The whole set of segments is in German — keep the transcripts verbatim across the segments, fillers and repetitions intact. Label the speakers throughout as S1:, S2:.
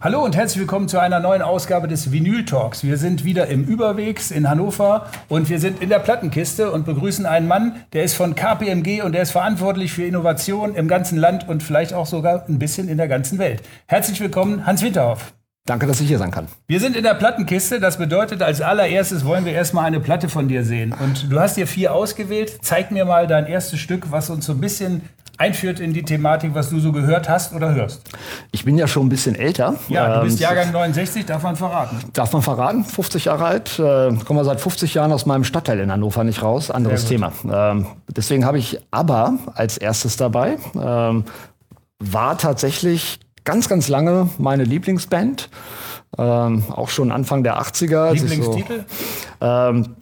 S1: Hallo und herzlich willkommen zu einer neuen Ausgabe des Vinyl Talks. Wir sind wieder im Überwegs in Hannover und wir sind in der Plattenkiste und begrüßen einen Mann, der ist von K P M G und der ist verantwortlich für Innovation im ganzen Land und vielleicht auch sogar ein bisschen in der ganzen Welt. Herzlich willkommen, Hans Winterhoff.
S2: Danke, dass ich hier sein kann.
S1: Wir sind in der Plattenkiste, das bedeutet, als allererstes wollen wir erstmal eine Platte von dir sehen. Und du hast dir vier ausgewählt. Zeig mir mal dein erstes Stück, was uns so ein bisschen einführt in die Thematik, was du so gehört hast oder hörst.
S2: Ich bin ja schon ein bisschen älter.
S1: Ja, du bist Jahrgang neunundsechzig, darf man verraten.
S2: Darf man verraten, fünfzig Jahre alt. Äh, komme seit fünfzig Jahren aus meinem Stadtteil in Hannover nicht raus. Anderes Thema. Ähm, deswegen habe ich ABBA als erstes dabei. Ähm, war tatsächlich ganz, ganz lange meine Lieblingsband. Ähm, auch schon Anfang der achtziger.
S1: Lieblingstitel?
S2: So, ähm,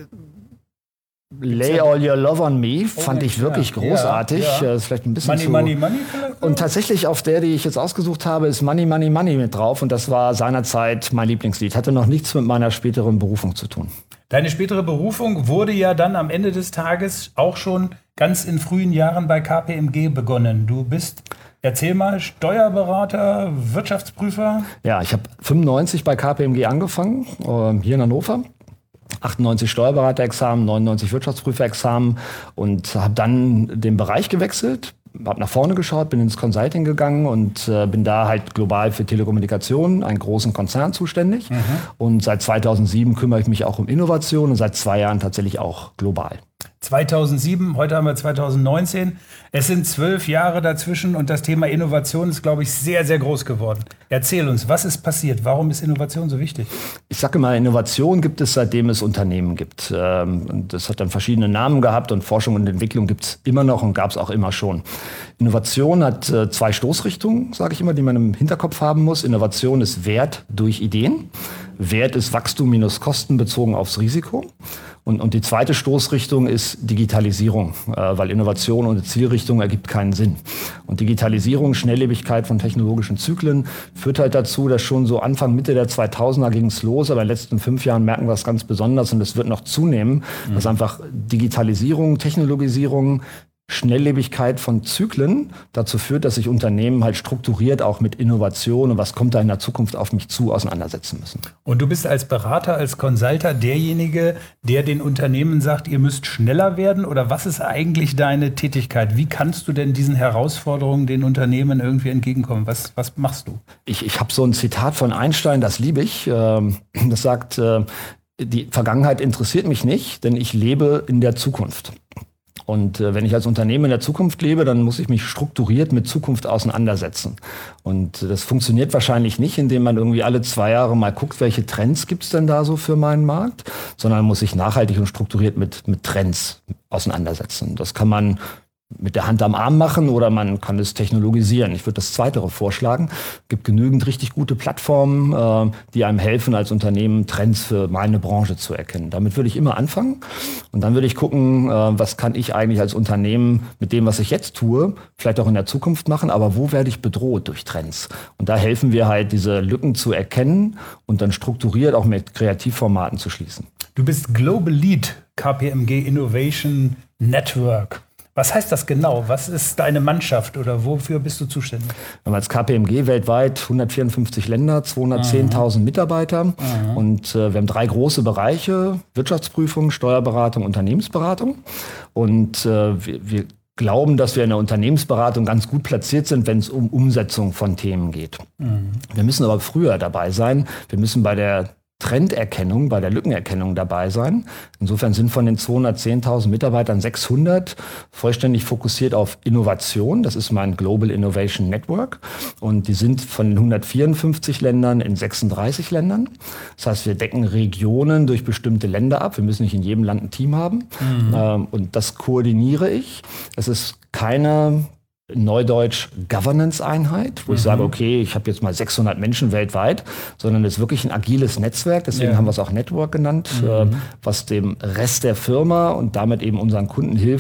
S2: Lay All Your Love on Me fand
S1: oh,
S2: ich wirklich
S1: ja,
S2: großartig.
S1: Ja, ja.
S2: Ist vielleicht ein bisschen
S1: Money,
S2: zu
S1: Money, Money vielleicht?
S2: Und tatsächlich auf der, die ich jetzt ausgesucht habe, ist Money, Money, Money mit drauf. Und das war seinerzeit mein Lieblingslied. Hatte noch nichts mit meiner späteren Berufung zu tun.
S1: Deine spätere Berufung wurde ja dann am Ende des Tages auch schon ganz in frühen Jahren bei K P M G begonnen. Du bist, erzähl mal, Steuerberater, Wirtschaftsprüfer?
S2: Ja, ich habe fünfundneunzig bei K P M G angefangen, äh, hier in Hannover. achtundneunzig Steuerberaterexamen, neunundneunzig Wirtschaftsprüferexamen und habe dann den Bereich gewechselt, habe nach vorne geschaut, bin ins Consulting gegangen und äh, bin da halt global für Telekommunikation, einen großen Konzern zuständig. Mhm. Und seit zweitausendsieben kümmere ich mich auch um Innovation und seit zwei Jahren tatsächlich auch global.
S1: zweitausendsieben, heute haben wir zweitausendneunzehn. Es sind zwölf Jahre dazwischen und das Thema Innovation ist, glaube ich, sehr, sehr groß geworden. Erzähl uns, was ist passiert? Warum ist Innovation so wichtig?
S2: Ich sage mal, Innovation gibt es, seitdem es Unternehmen gibt. Und das hat dann verschiedene Namen gehabt und Forschung und Entwicklung gibt es immer noch und gab es auch immer schon. Innovation hat zwei Stoßrichtungen, sage ich immer, die man im Hinterkopf haben muss. Innovation ist Wert durch Ideen. Wert ist Wachstum minus Kosten bezogen aufs Risiko. Und, und die zweite Stoßrichtung ist Digitalisierung, äh, weil Innovation ohne Zielrichtung ergibt keinen Sinn. Und Digitalisierung, Schnelllebigkeit von technologischen Zyklen führt halt dazu, dass schon so Anfang, Mitte der zweitausender ging es los, aber in den letzten fünf Jahren merken wir es ganz besonders und es wird noch zunehmen, mhm. dass einfach Digitalisierung, Technologisierung, Schnelllebigkeit von Zyklen dazu führt, dass sich Unternehmen halt strukturiert auch mit Innovation und was kommt da in der Zukunft auf mich zu auseinandersetzen müssen.
S1: Und du bist als Berater, als Consulter derjenige, der den Unternehmen sagt, ihr müsst schneller werden? Oder was ist eigentlich deine Tätigkeit? Wie kannst du denn diesen Herausforderungen den Unternehmen irgendwie entgegenkommen? Was, was machst du?
S2: Ich, ich habe so ein Zitat von Einstein, das liebe ich. Das sagt, die Vergangenheit interessiert mich nicht, denn ich lebe in der Zukunft. Und äh, wenn ich als Unternehmen in der Zukunft lebe, dann muss ich mich strukturiert mit Zukunft auseinandersetzen. Und äh, das funktioniert wahrscheinlich nicht, indem man irgendwie alle zwei Jahre mal guckt, welche Trends gibt's denn da so für meinen Markt, sondern man muss sich nachhaltig und strukturiert mit, mit Trends auseinandersetzen. Das kann man mit der Hand am Arm machen oder man kann es technologisieren. Ich würde das Zweitere vorschlagen. Es gibt genügend richtig gute Plattformen, äh, die einem helfen, als Unternehmen Trends für meine Branche zu erkennen. Damit würde ich immer anfangen und dann würde ich gucken, äh, was kann ich eigentlich als Unternehmen mit dem, was ich jetzt tue, vielleicht auch in der Zukunft machen, aber wo werde ich bedroht durch Trends? Und da helfen wir halt, diese Lücken zu erkennen und dann strukturiert auch mit Kreativformaten zu schließen.
S1: Du bist Global Lead K P M G Innovation Network. Was heißt das genau? Was ist deine Mannschaft oder wofür bist du zuständig?
S2: Wir haben als K P M G weltweit hundertvierundfünfzig Länder, zweihundertzehntausend Mitarbeiter. Aha. Und äh, wir haben drei große Bereiche: Wirtschaftsprüfung, Steuerberatung, Unternehmensberatung. Und äh, wir, wir glauben, dass wir in der Unternehmensberatung ganz gut platziert sind, wenn es um Umsetzung von Themen geht. Mhm. Wir müssen aber früher dabei sein. Wir müssen bei der Trenderkennung, bei der Lückenerkennung dabei sein. Insofern sind von den zweihundertzehntausend Mitarbeitern sechshundert vollständig fokussiert auf Innovation. Das ist mein Global Innovation Network. Und die sind von den hundertvierundfünfzig Ländern in sechsunddreißig Ländern. Das heißt, wir decken Regionen durch bestimmte Länder ab. Wir müssen nicht in jedem Land ein Team haben. Mhm. Und das koordiniere ich. Es ist keine Neudeutsch Governance-Einheit, wo mhm. ich sage, okay, ich habe jetzt mal sechshundert Menschen weltweit, sondern es ist wirklich ein agiles Netzwerk, deswegen ja. haben wir es auch Network genannt, mhm. äh, was dem Rest der Firma und damit eben unseren Kunden hilft,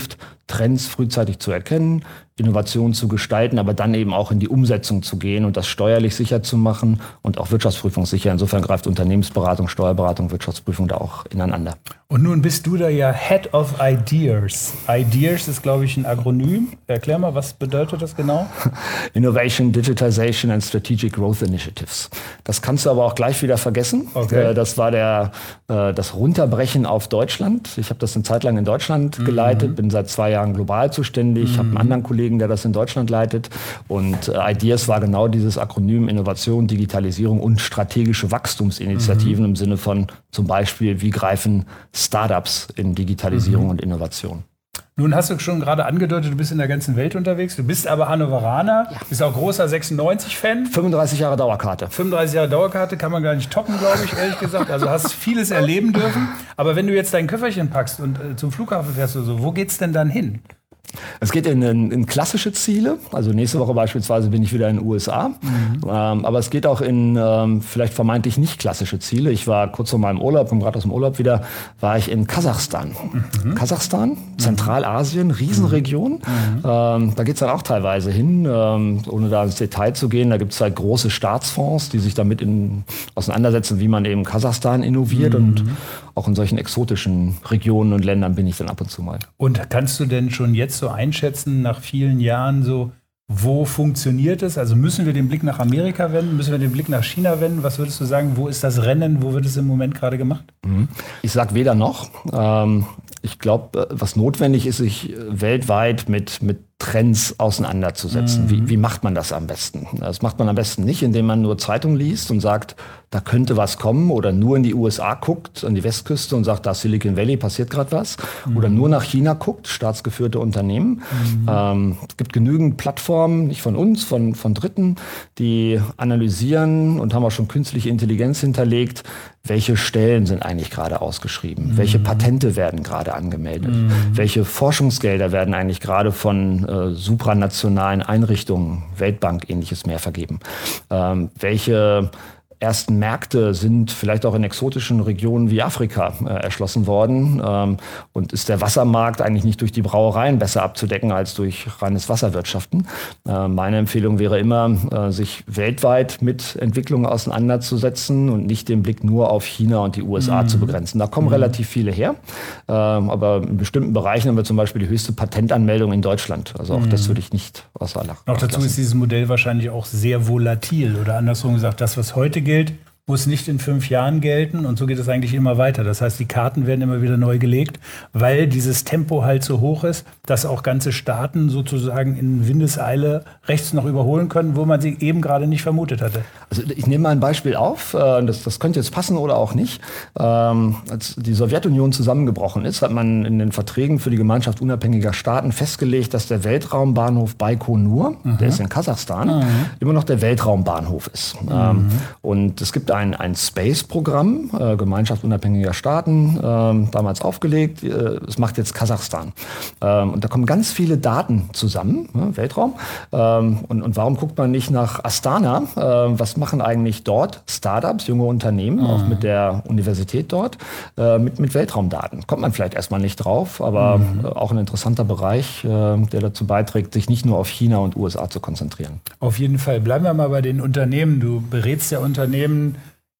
S2: Trends frühzeitig zu erkennen, Innovationen zu gestalten, aber dann eben auch in die Umsetzung zu gehen und das steuerlich sicher zu machen und auch wirtschaftsprüfungssicher. Insofern greift Unternehmensberatung, Steuerberatung, Wirtschaftsprüfung da auch ineinander.
S1: Und nun bist du da ja Head of Ideas. Ideas ist, glaube ich, ein Akronym. Erklär mal, was bedeutet das genau?
S2: Innovation, Digitization and Strategic Growth Initiatives. Das kannst du aber auch gleich wieder vergessen. Okay. Das war der, das Runterbrechen auf Deutschland. Ich habe das eine Zeit lang in Deutschland mhm. geleitet, bin seit zwei Jahren global zuständig, mhm. habe einen anderen Kollegen, der das in Deutschland leitet. Und äh, Ideas war genau dieses Akronym Innovation, Digitalisierung und strategische Wachstumsinitiativen mhm. im Sinne von zum Beispiel, wie greifen Startups in Digitalisierung mhm. und Innovation.
S1: Nun hast du schon gerade angedeutet, du bist in der ganzen Welt unterwegs. Du bist aber Hannoveraner, ja. bist auch großer sechsundneunzig-Fan.
S2: fünfunddreißig Jahre Dauerkarte.
S1: fünfunddreißig Jahre Dauerkarte kann man gar nicht toppen, glaube ich, ehrlich gesagt. Also hast vieles erleben dürfen. Aber wenn du jetzt dein Köfferchen packst und äh, zum Flughafen fährst oder so, wo geht's denn dann hin?
S2: Es geht in, in, in klassische Ziele. Also nächste Woche beispielsweise bin ich wieder in den U S A. Mhm. Ähm, aber es geht auch in ähm, vielleicht vermeintlich nicht klassische Ziele. Ich war kurz vor meinem Urlaub, komme gerade aus dem Urlaub wieder, war ich in Kasachstan. Mhm. Kasachstan, Zentralasien, Riesenregion. Mhm. Ähm, da geht es dann auch teilweise hin, ähm, ohne da ins Detail zu gehen. Da gibt es halt große Staatsfonds, die sich damit in, auseinandersetzen, wie man eben Kasachstan innoviert. Mhm. Und auch in solchen exotischen Regionen und Ländern bin ich dann ab und zu mal.
S1: Und kannst du denn schon jetzt so einschätzen, nach vielen Jahren so, wo funktioniert es? Also müssen wir den Blick nach Amerika wenden? Müssen wir den Blick nach China wenden? Was würdest du sagen, wo ist das Rennen? Wo wird es im Moment gerade gemacht?
S2: Ich sage weder noch. Ähm, ich glaube, was notwendig ist, sich weltweit mit, mit Trends auseinanderzusetzen. Mhm. Wie, wie macht man das am besten? Das macht man am besten nicht, indem man nur Zeitung liest und sagt, da könnte was kommen, oder nur in die U S A guckt, an die Westküste und sagt, da Silicon Valley passiert gerade was. Mhm. Oder nur nach China guckt, staatsgeführte Unternehmen. Mhm. Ähm, es gibt genügend Plattformen, nicht von uns, von, von Dritten, die analysieren und haben auch schon künstliche Intelligenz hinterlegt, welche Stellen sind eigentlich gerade ausgeschrieben, mhm. welche Patente werden gerade angemeldet, mhm. welche Forschungsgelder werden eigentlich gerade von äh, supranationalen Einrichtungen, Weltbank, ähnliches mehr vergeben, ähm, welche ersten Märkte sind vielleicht auch in exotischen Regionen wie Afrika äh, erschlossen worden. Ähm, und ist der Wassermarkt eigentlich nicht durch die Brauereien besser abzudecken als durch reines Wasserwirtschaften? Äh, meine Empfehlung wäre immer, äh, sich weltweit mit Entwicklungen auseinanderzusetzen und nicht den Blick nur auf China und die U S A mhm. zu begrenzen. Da kommen mhm. relativ viele her. Äh, aber in bestimmten Bereichen haben wir zum Beispiel die höchste Patentanmeldung in Deutschland. Also auch mhm. das würde ich nicht außer Acht lassen.
S1: Auch dazu ist dieses Modell wahrscheinlich auch sehr volatil. Oder andersrum gesagt, das, was heute gilt, muss nicht in fünf Jahren gelten, und so geht es eigentlich immer weiter. Das heißt, die Karten werden immer wieder neu gelegt, weil dieses Tempo halt so hoch ist, dass auch ganze Staaten sozusagen in Windeseile rechts noch überholen können, wo man sie eben gerade nicht vermutet hatte.
S2: Also ich nehme mal ein Beispiel auf, das, das könnte jetzt passen oder auch nicht. Ähm, als die Sowjetunion zusammengebrochen ist, hat man in den Verträgen für die Gemeinschaft unabhängiger Staaten festgelegt, dass der Weltraumbahnhof Baikonur, mhm. der ist in Kasachstan, mhm. immer noch der Weltraumbahnhof ist. Mhm. Ähm, und es gibt ein, ein Space-Programm, äh, Gemeinschaft unabhängiger Staaten, äh, damals aufgelegt. Äh, es macht jetzt Kasachstan. Ähm, und da kommen ganz viele Daten zusammen, ne, Weltraum. Ähm, und, und warum guckt man nicht nach Astana? Äh, was machen eigentlich dort Startups, junge Unternehmen, mhm. auch mit der Universität dort, äh, mit, mit Weltraumdaten? Kommt man vielleicht erstmal nicht drauf, aber mhm. äh, auch ein interessanter Bereich, äh, der dazu beiträgt, sich nicht nur auf China und U S A zu konzentrieren.
S1: Auf jeden Fall. Bleiben wir mal bei den Unternehmen. Du berätst ja Unternehmen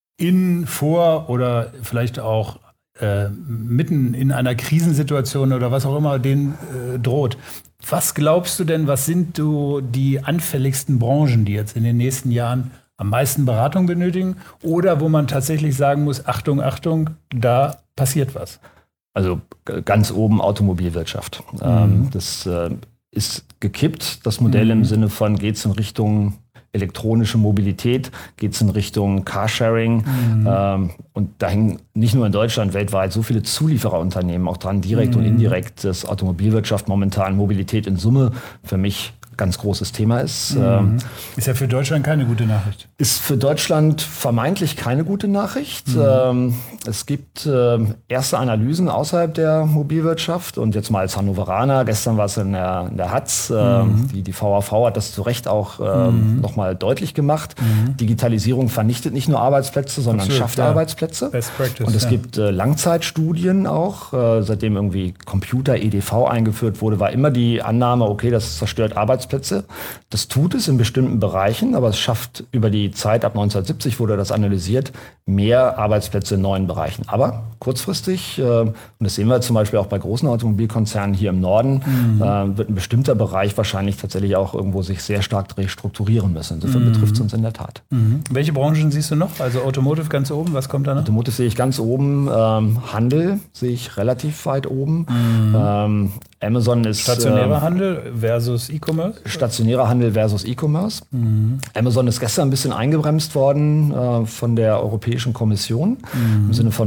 S1: in, vor oder vielleicht auch äh, mitten in einer Krisensituation oder was auch immer denen äh, droht. Was glaubst du denn, was sind du die anfälligsten Branchen, die jetzt in den nächsten Jahren am meisten Beratung benötigen oder wo man tatsächlich sagen muss, Achtung, Achtung, da passiert was?
S2: Also ganz oben Automobilwirtschaft. Mhm. Ähm, das äh, ist gekippt, das Modell mhm. im Sinne von, geht es in Richtung elektronische Mobilität, geht es in Richtung Carsharing. Mhm. Ähm, und da hängen nicht nur in Deutschland, weltweit so viele Zuliefererunternehmen auch dran, direkt mhm. und indirekt, dass Automobilwirtschaft momentan Mobilität in Summe für mich ganz großes Thema ist.
S1: Mhm. Ist ja für Deutschland keine gute Nachricht.
S2: Ist für Deutschland vermeintlich keine gute Nachricht. Mhm. Es gibt erste Analysen außerhalb der Mobilwirtschaft und jetzt mal als Hannoveraner, gestern war es in der, in der Hatz, mhm. die, die V A V hat das zu Recht auch mhm. nochmal deutlich gemacht. Mhm. Digitalisierung vernichtet nicht nur Arbeitsplätze, sondern Absolut, schafft ja. Arbeitsplätze. Best Practice, und es ja. gibt Langzeitstudien auch, seitdem irgendwie Computer-E D V eingeführt wurde, war immer die Annahme, okay, das zerstört Arbeitsplätze. Das tut es in bestimmten Bereichen, aber es schafft über die Zeit ab neunzehnhundertsiebzig, wurde das analysiert, mehr Arbeitsplätze in neuen Bereichen. Aber kurzfristig, äh, und das sehen wir zum Beispiel auch bei großen Automobilkonzernen hier im Norden, mhm. äh, wird ein bestimmter Bereich wahrscheinlich tatsächlich auch irgendwo sich sehr stark restrukturieren müssen. Insofern mhm. betrifft es uns in der Tat.
S1: Mhm. Welche Branchen siehst du noch? Also Automotive ganz oben, was kommt da noch?
S2: Automotive sehe ich ganz oben, ähm, Handel sehe ich relativ weit oben. Mhm. Ähm, Amazon ist...
S1: Stationärer äh, Handel versus E-Commerce?
S2: Stationärer Handel versus E-Commerce. Mhm. Amazon ist gestern ein bisschen eingebremst worden äh, von der Europäischen Kommission mhm. im Sinne von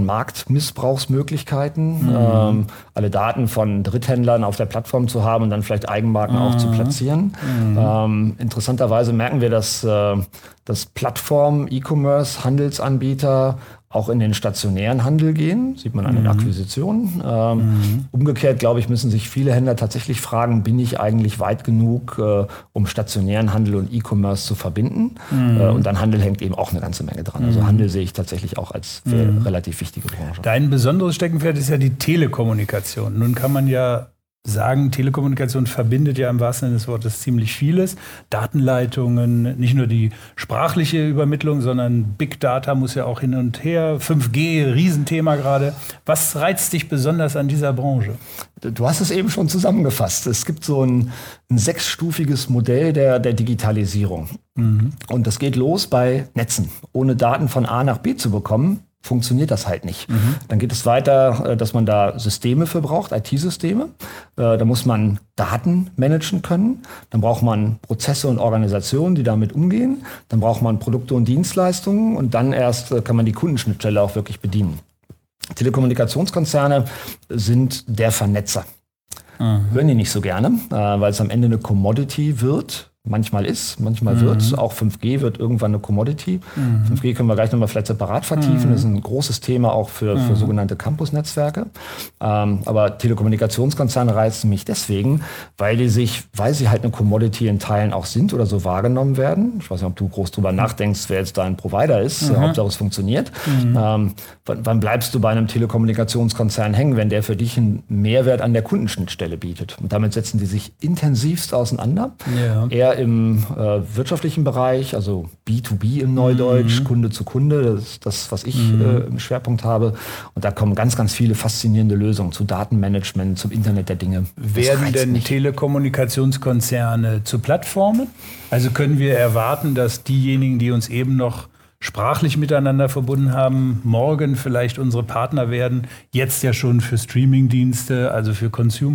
S2: Marktmissbrauchsmöglichkeiten, mhm. ähm, alle Daten von Dritthändlern auf der Plattform zu haben und dann vielleicht Eigenmarken mhm. auch zu platzieren. Mhm. Ähm, interessanterweise merken wir, dass, äh, dass Plattformen, E-Commerce, Handelsanbieter auch in den stationären Handel gehen, sieht man an den mhm. Akquisitionen. Ähm, mhm. Umgekehrt, glaube ich, müssen sich viele Händler tatsächlich fragen, bin ich eigentlich weit genug, äh, um stationären Handel und E-Commerce zu verbinden? Mhm. Äh, und dann Handel hängt eben auch eine ganze Menge dran. Also mhm. Handel sehe ich tatsächlich auch als mhm. relativ wichtige Branche.
S1: Dein besonderes Steckenpferd ist ja die Telekommunikation. Nun kann man ja sagen, Telekommunikation verbindet ja im wahrsten Sinne des Wortes ziemlich vieles. Datenleitungen, nicht nur die sprachliche Übermittlung, sondern Big Data muss ja auch hin und her. fünf G, Riesenthema gerade. Was reizt dich besonders an dieser Branche?
S2: Du hast es eben schon zusammengefasst. Es gibt so ein, ein sechsstufiges Modell der, der Digitalisierung. Mhm. Und das geht los bei Netzen. Ohne Daten von A nach B zu bekommen, funktioniert das halt nicht. Mhm. Dann geht es weiter, dass man da Systeme für braucht, I T-Systeme. Da muss man Daten managen können. Dann braucht man Prozesse und Organisationen, die damit umgehen. Dann braucht man Produkte und Dienstleistungen und dann erst kann man die Kundenschnittstelle auch wirklich bedienen. Telekommunikationskonzerne sind der Vernetzer. Mhm. Hören die nicht so gerne, weil es am Ende eine Commodity wird. Manchmal ist, manchmal mhm. wird. Auch fünf G wird irgendwann eine Commodity. Mhm. fünf G können wir gleich nochmal vielleicht separat vertiefen. Mhm. Das ist ein großes Thema auch für, für mhm. sogenannte Campus-Netzwerke. Ähm, aber Telekommunikationskonzerne reizen mich deswegen, weil die sich, weil sie halt eine Commodity in Teilen auch sind oder so wahrgenommen werden. Ich weiß nicht, ob du groß drüber nachdenkst, wer jetzt dein Provider ist. Mhm. Hauptsache es funktioniert. Mhm. Ähm, wann, wann bleibst du bei einem Telekommunikationskonzern hängen, wenn der für dich einen Mehrwert an der Kundenschnittstelle bietet? Und damit setzen die sich intensivst auseinander. Ja. Eher im äh, wirtschaftlichen Bereich, also B to B im Neudeutsch, mhm. Kunde zu Kunde, das ist das, was ich mhm. äh, im Schwerpunkt habe. Und da kommen ganz, ganz viele faszinierende Lösungen zu Datenmanagement, zum Internet der Dinge.
S1: Werden denn mich. Telekommunikationskonzerne zu Plattformen? Also können wir erwarten, dass diejenigen, die uns eben noch sprachlich miteinander verbunden haben, morgen vielleicht unsere Partner werden, jetzt ja schon für Streamingdienste, also für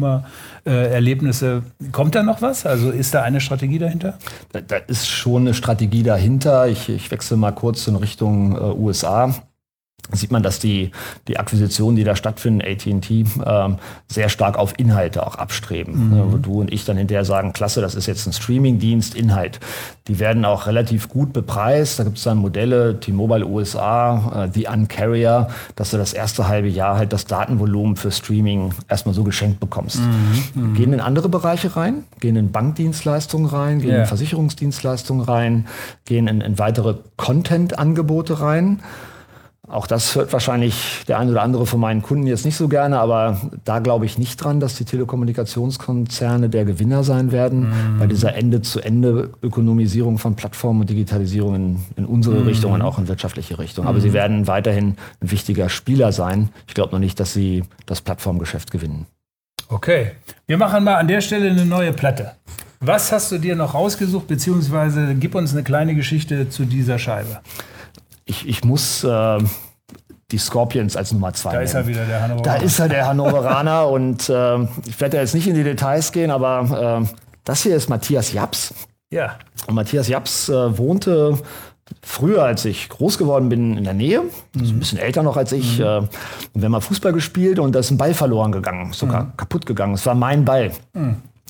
S1: Consumer-Erlebnisse. Kommt da noch was? Also ist da eine Strategie dahinter?
S2: Da, da ist schon eine Strategie dahinter. Ich, ich wechsle mal kurz in Richtung äh, U S A. Sieht man, dass die, die Akquisitionen, die da stattfinden, A T and T, ähm, sehr stark auf Inhalte auch abstreben. Mhm. Wo du und ich dann hinterher sagen, klasse, das ist jetzt ein Streamingdienst, Inhalt. Die werden auch relativ gut bepreist. Da gibt es dann Modelle, T-Mobile U S A, äh, The Un-Carrier, dass du das erste halbe Jahr halt das Datenvolumen für Streaming erstmal so geschenkt bekommst. Mhm. Gehen in andere Bereiche rein, gehen in Bankdienstleistungen rein, gehen yeah. in Versicherungsdienstleistungen rein, gehen in, in weitere Content-Angebote rein. Auch das hört wahrscheinlich der eine oder andere von meinen Kunden jetzt nicht so gerne, aber da glaube ich nicht dran, dass die Telekommunikationskonzerne der Gewinner sein werden, mhm. bei dieser Ende-zu-Ende-Ökonomisierung von Plattformen und Digitalisierung in, in unsere mhm. Richtung und auch in wirtschaftliche Richtung. Aber mhm. sie werden weiterhin ein wichtiger Spieler sein. Ich glaube noch nicht, dass sie das Plattformgeschäft gewinnen.
S1: Okay, wir machen mal an der Stelle eine neue Platte. Was hast du dir noch rausgesucht, beziehungsweise gib uns eine kleine Geschichte zu dieser Scheibe.
S2: Ich, ich muss äh, die Scorpions als Nummer zwei
S1: Da nehmen. Ist er wieder, der Hannoveraner.
S2: Da ist er, der Hannoveraner. Und äh, ich werde jetzt nicht in die Details gehen, aber äh, das hier ist Matthias Japs.
S1: Ja.
S2: Und Matthias Japs äh, wohnte früher, als ich groß geworden bin, in der Nähe. Mhm. Also ein bisschen älter noch als ich. Mhm. Äh, und wir haben mal Fußball gespielt und da ist ein Ball verloren gegangen. Sogar mhm. kaputt gegangen. Es war mein Ball. Mhm.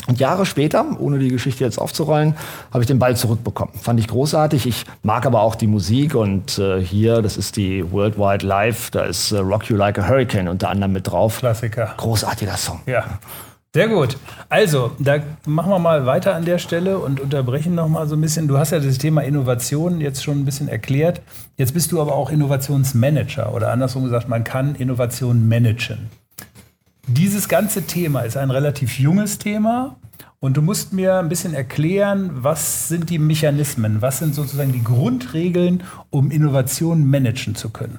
S2: Und Jahre später, ohne die Geschichte jetzt aufzurollen, habe ich den Ball zurückbekommen. Fand ich großartig. Ich mag aber auch die Musik und äh, hier, das ist die Worldwide Live, da ist äh, Rock You Like a Hurricane unter anderem mit drauf.
S1: Klassiker.
S2: Großartiger Song.
S1: Ja, sehr gut. Also, da machen wir mal weiter an der Stelle und unterbrechen noch mal so ein bisschen. Du hast ja das Thema Innovation jetzt schon ein bisschen erklärt. Jetzt bist du aber auch Innovationsmanager oder andersrum gesagt, man kann Innovation managen. Dieses ganze Thema ist ein relativ junges Thema und du musst mir ein bisschen erklären, was sind die Mechanismen, was sind sozusagen die Grundregeln, um Innovation managen zu können?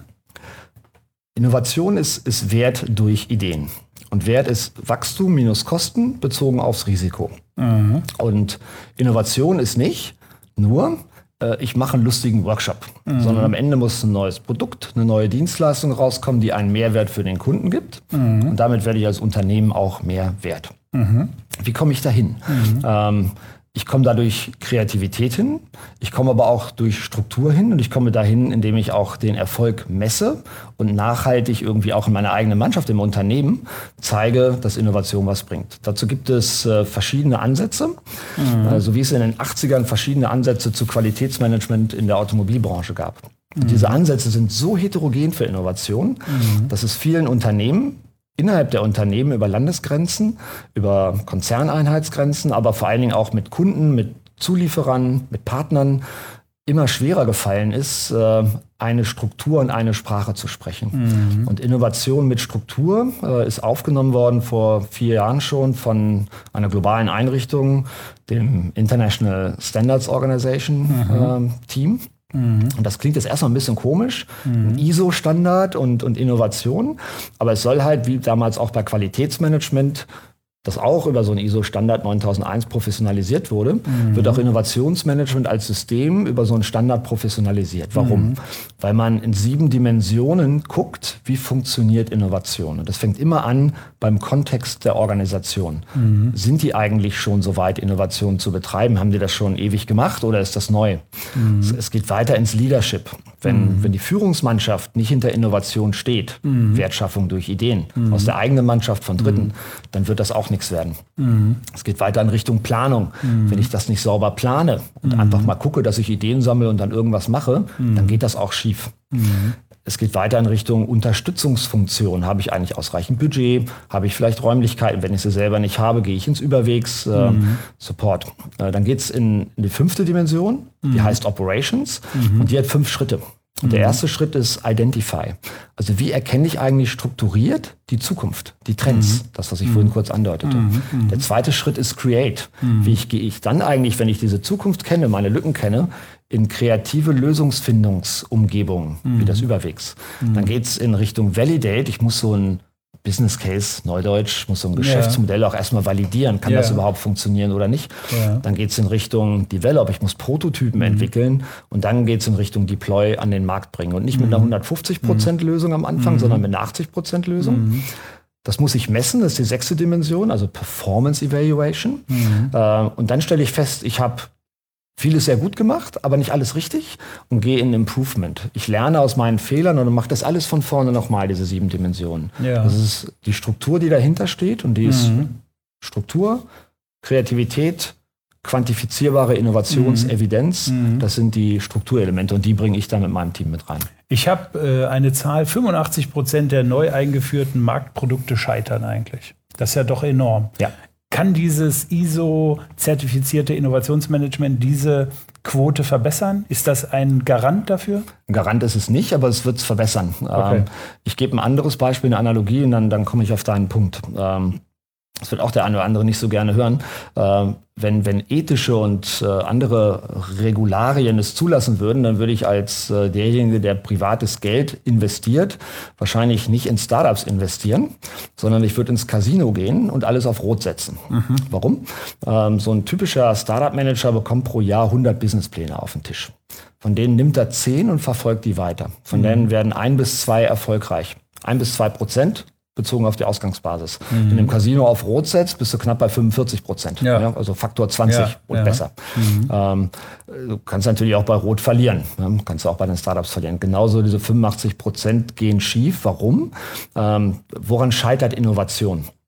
S2: Innovation ist, ist Wert durch Ideen. Und Wert ist Wachstum minus Kosten bezogen aufs Risiko. Mhm. Und Innovation ist nicht nur, äh, ich mache einen lustigen Workshop, mhm. sondern am Ende muss ein neues Produkt, eine neue Dienstleistung rauskommen, die einen Mehrwert für den Kunden gibt. Mhm. Und damit werde ich als Unternehmen auch mehr wert. Mhm. Wie komme ich dahin? Mhm. Ähm, Ich komme da durch Kreativität hin, ich komme aber auch durch Struktur hin und ich komme dahin, indem ich auch den Erfolg messe und nachhaltig irgendwie auch in meiner eigenen Mannschaft, im Unternehmen, zeige, dass Innovation was bringt. Dazu gibt es äh, verschiedene Ansätze, mhm. äh, so wie es in den achtzigern verschiedene Ansätze zu Qualitätsmanagement in der Automobilbranche gab. Mhm. Diese Ansätze sind so heterogen für Innovation, mhm. dass es vielen Unternehmen innerhalb der Unternehmen über Landesgrenzen, über Konzerneinheitsgrenzen, aber vor allen Dingen auch mit Kunden, mit Zulieferern, mit Partnern immer schwerer gefallen ist, eine Struktur und eine Sprache zu sprechen. Mhm. Und Innovation mit Struktur ist aufgenommen worden vor vier Jahren schon von einer globalen Einrichtung, dem International Standards Organization mhm. äh, Team. Mhm. Und das klingt jetzt erstmal ein bisschen komisch, mhm. ein I S O-Standard und, und Innovation, aber es soll halt, wie damals auch bei Qualitätsmanagement, das auch über so einen I S O-Standard neuntausendeins professionalisiert wurde, mhm. wird auch Innovationsmanagement als System über so einen Standard professionalisiert. Warum? Mhm. Weil man in sieben Dimensionen guckt, wie funktioniert Innovation. Und das fängt immer an beim Kontext der Organisation. Mhm. Sind die eigentlich schon so weit, Innovation zu betreiben? Haben die das schon ewig gemacht oder ist das neu? Mhm. Es, es geht weiter ins Leadership. Wenn, mhm. wenn die Führungsmannschaft nicht hinter Innovation steht, mhm. Wertschaffung durch Ideen, mhm. aus der eigenen Mannschaft von Dritten, mhm. dann wird das auch nichts werden. Mhm. Es geht weiter in Richtung Planung. Mhm. Wenn ich das nicht sauber plane und mhm. einfach mal gucke, dass ich Ideen sammle und dann irgendwas mache, mhm. dann geht das auch schief. Mhm. Es geht weiter in Richtung Unterstützungsfunktion. Habe ich eigentlich ausreichend Budget? Habe ich vielleicht Räumlichkeiten? Wenn ich sie selber nicht habe, gehe ich ins Überwegs äh, mhm. Support. Äh, dann geht es in, in die fünfte Dimension, die mhm. heißt Operations mhm. und die hat fünf Schritte. Und der erste Schritt ist Identify. Also wie erkenne ich eigentlich strukturiert die Zukunft, die Trends, mhm. das, was ich mhm. vorhin kurz andeutete. Mhm. Der zweite Schritt ist Create. Mhm. Wie ich, gehe ich dann eigentlich, wenn ich diese Zukunft kenne, meine Lücken kenne, in kreative Lösungsfindungsumgebungen, mhm. wie das Überwegs. Mhm. Dann geht's in Richtung Validate. Ich muss so ein Business Case, Neudeutsch, muss so ein Geschäftsmodell ja. auch erstmal validieren. Kann ja. das überhaupt funktionieren oder nicht? Ja. Dann geht es in Richtung Develop. Ich muss Prototypen mhm. entwickeln. Und dann geht es in Richtung Deploy an den Markt bringen. Und nicht mhm. mit einer hundertfünfzig Prozent Lösung am Anfang, mhm. sondern mit einer achtzig Prozent Lösung. Mhm. Das muss ich messen, das ist die sechste Dimension, also Performance Evaluation. Mhm. Äh, und dann stelle ich fest, ich habe vieles sehr gut gemacht, aber nicht alles richtig und gehe in Improvement. Ich lerne aus meinen Fehlern und mache das alles von vorne nochmal, diese sieben Dimensionen. Ja. Das ist die Struktur, die dahinter steht und die ist mhm. Struktur, Kreativität, quantifizierbare Innovationsevidenz. Mhm. Das sind die Strukturelemente und die bringe ich dann mit meinem Team mit rein.
S1: Ich habe äh, eine Zahl, fünfundachtzig Prozent der neu eingeführten Marktprodukte scheitern eigentlich. Das ist ja doch enorm.
S2: Ja.
S1: Kann dieses I S O-zertifizierte Innovationsmanagement diese Quote verbessern? Ist das ein Garant dafür?
S2: Ein Garant ist es nicht, aber es wird es verbessern. Okay. Ähm, ich gebe ein anderes Beispiel, eine Analogie, und dann, dann komme ich auf deinen Punkt. Ähm, das wird auch der eine oder andere nicht so gerne hören. Ähm, wenn, wenn ethische und äh, andere Regularien es zulassen würden, dann würde ich als äh, derjenige, der privates Geld investiert, wahrscheinlich nicht in Startups investieren, sondern ich würde ins Casino gehen und alles auf Rot setzen. Mhm. Warum? Ähm, so ein typischer Startup-Manager bekommt pro Jahr hundert Businesspläne auf den Tisch. Von denen nimmt er zehn und verfolgt die weiter. Von mhm. denen werden ein bis zwei erfolgreich. Ein bis zwei Prozent bezogen auf die Ausgangsbasis. Mhm. Wenn du im Casino auf Rot setzt, bist du knapp bei fünfundvierzig Prozent. Ja. Ja, also Faktor zwanzig ja. und ja. besser. Mhm. Ähm, du kannst natürlich auch bei Rot verlieren. Ne? Kannst du auch bei den Startups verlieren. Genauso diese fünfundachtzig Prozent gehen schief. Warum? Ähm, woran scheitert Innovation?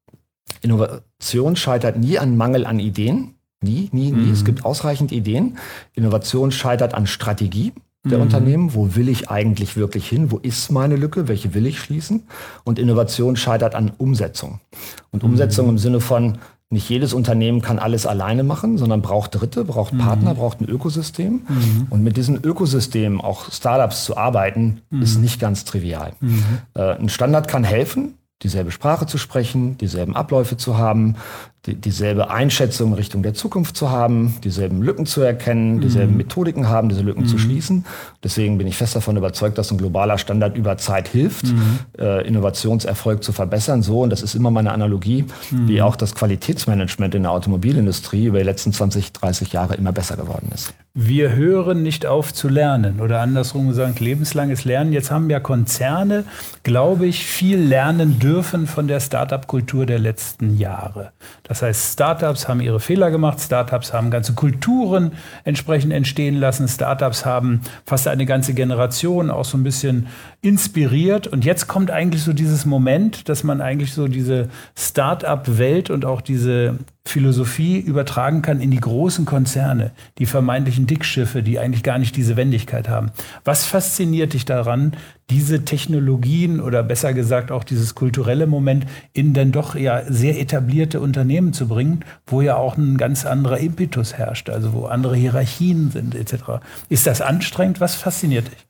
S2: Innovation scheitert nie an Mangel an Ideen. Nie, nie, nie. Mhm. Es gibt ausreichend Ideen. Innovation scheitert an Strategie der mhm. Unternehmen. Wo will ich eigentlich wirklich hin? Wo ist meine Lücke? Welche will ich schließen? Und Innovation scheitert an Umsetzung. Und mhm. Umsetzung im Sinne von, nicht jedes Unternehmen kann alles alleine machen, sondern braucht Dritte, braucht Partner, mhm. braucht ein Ökosystem. Mhm. Und mit diesem Ökosystem auch Startups zu arbeiten, mhm. ist nicht ganz trivial. Mhm. Äh, ein Standard kann helfen, dieselbe Sprache zu sprechen, dieselben Abläufe zu haben, die, dieselbe Einschätzung in Richtung der Zukunft zu haben, dieselben Lücken zu erkennen, dieselben mhm. Methodiken haben, diese Lücken mhm. zu schließen. Deswegen bin ich fest davon überzeugt, dass ein globaler Standard über Zeit hilft, mhm. äh, Innovationserfolg zu verbessern. So, und das ist immer meine Analogie, mhm. wie auch das Qualitätsmanagement in der Automobilindustrie über die letzten zwanzig, dreißig Jahre immer besser geworden ist.
S1: Wir hören nicht auf zu lernen oder andersrum gesagt, lebenslanges Lernen. Jetzt haben ja Konzerne, glaube ich, viel lernen dürfen von der Start-up-Kultur der letzten Jahre. Das heißt, Startups haben ihre Fehler gemacht, Startups haben ganze Kulturen entsprechend entstehen lassen, Startups haben fast eine ganze Generation auch so ein bisschen inspiriert. Und jetzt kommt eigentlich so dieses Moment, dass man eigentlich so diese Start-up-Welt und auch diese Philosophie übertragen kann in die großen Konzerne, die vermeintlichen Dickschiffe, die eigentlich gar nicht diese Wendigkeit haben. Was fasziniert dich daran, diese Technologien oder besser gesagt auch dieses kulturelle Moment in dann doch ja sehr etablierte Unternehmen zu bringen, wo ja auch ein ganz anderer Impetus herrscht, also wo andere Hierarchien sind et cetera. Ist das anstrengend? Was fasziniert dich?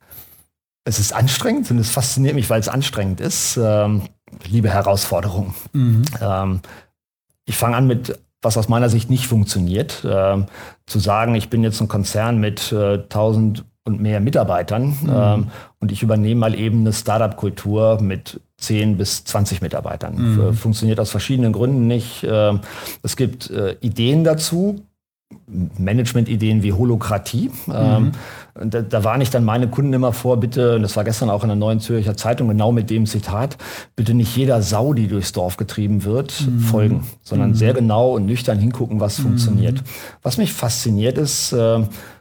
S2: Es ist anstrengend und es fasziniert mich, weil es anstrengend ist. Ähm, ich liebe Herausforderungen. Mhm. Ähm, ich fange an mit, was aus meiner Sicht nicht funktioniert. Ähm, zu sagen, ich bin jetzt ein Konzern mit äh, tausend und mehr Mitarbeitern mhm. ähm, und ich übernehme mal eben eine Startup-Kultur mit zehn bis zwanzig Mitarbeitern. Mhm. Funktioniert aus verschiedenen Gründen nicht. Ähm, es gibt äh, Ideen dazu, Management-Ideen wie Holokratie. Mhm. Ähm, da, da warne ich dann meine Kunden immer vor, bitte, und das war gestern auch in der Neuen Zürcher Zeitung, genau mit dem Zitat, bitte nicht jeder Sau, die durchs Dorf getrieben wird, mhm. folgen, sondern mhm. sehr genau und nüchtern hingucken, was mhm. funktioniert. Was mich fasziniert ist, äh,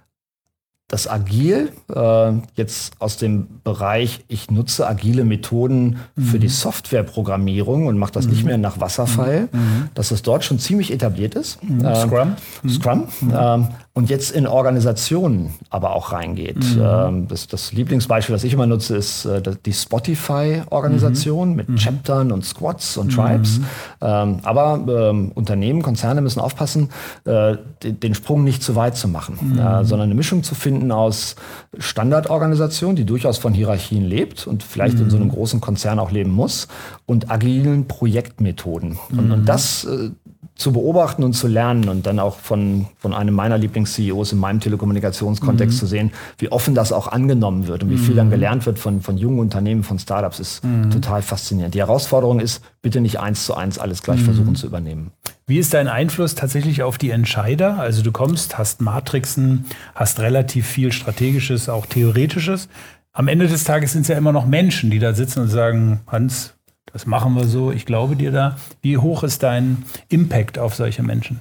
S2: das Agil, äh, jetzt aus dem Bereich, ich nutze agile Methoden mhm. für die Softwareprogrammierung und mache das mhm. nicht mehr nach Wasserfall, mhm. dass es dort schon ziemlich etabliert ist.
S1: Mhm. Äh, Scrum.
S2: Scrum. Mhm. Äh, und jetzt in Organisationen aber auch reingeht. Mhm. Ähm, das, das Lieblingsbeispiel, das ich immer nutze, ist äh, die Spotify-Organisation mhm. mit mhm. Chaptern und Squads und Tribes. Mhm. Ähm, aber ähm, Unternehmen, Konzerne müssen aufpassen, äh, den, den Sprung nicht zu weit zu machen, mhm. äh, sondern eine Mischung zu finden aus Standardorganisation, die durchaus von Hierarchien lebt und vielleicht mhm. in so einem großen Konzern auch leben muss, und agilen Projektmethoden. Mhm. Und, und das äh, zu beobachten und zu lernen und dann auch von, von einem meiner Lieblings-C E Os in meinem Telekommunikationskontext mhm. zu sehen, wie offen das auch angenommen wird und wie viel dann gelernt wird von, von jungen Unternehmen, von Startups, ist mhm. total faszinierend. Die Herausforderung ist, bitte nicht eins zu eins alles gleich mhm. versuchen zu übernehmen.
S1: Wie ist dein Einfluss tatsächlich auf die Entscheider? Also du kommst, hast Matrixen, hast relativ viel Strategisches, auch Theoretisches. Am Ende des Tages sind es ja immer noch Menschen, die da sitzen und sagen, Hans, das machen wir so, ich glaube dir da. Wie hoch ist dein Impact auf solche Menschen?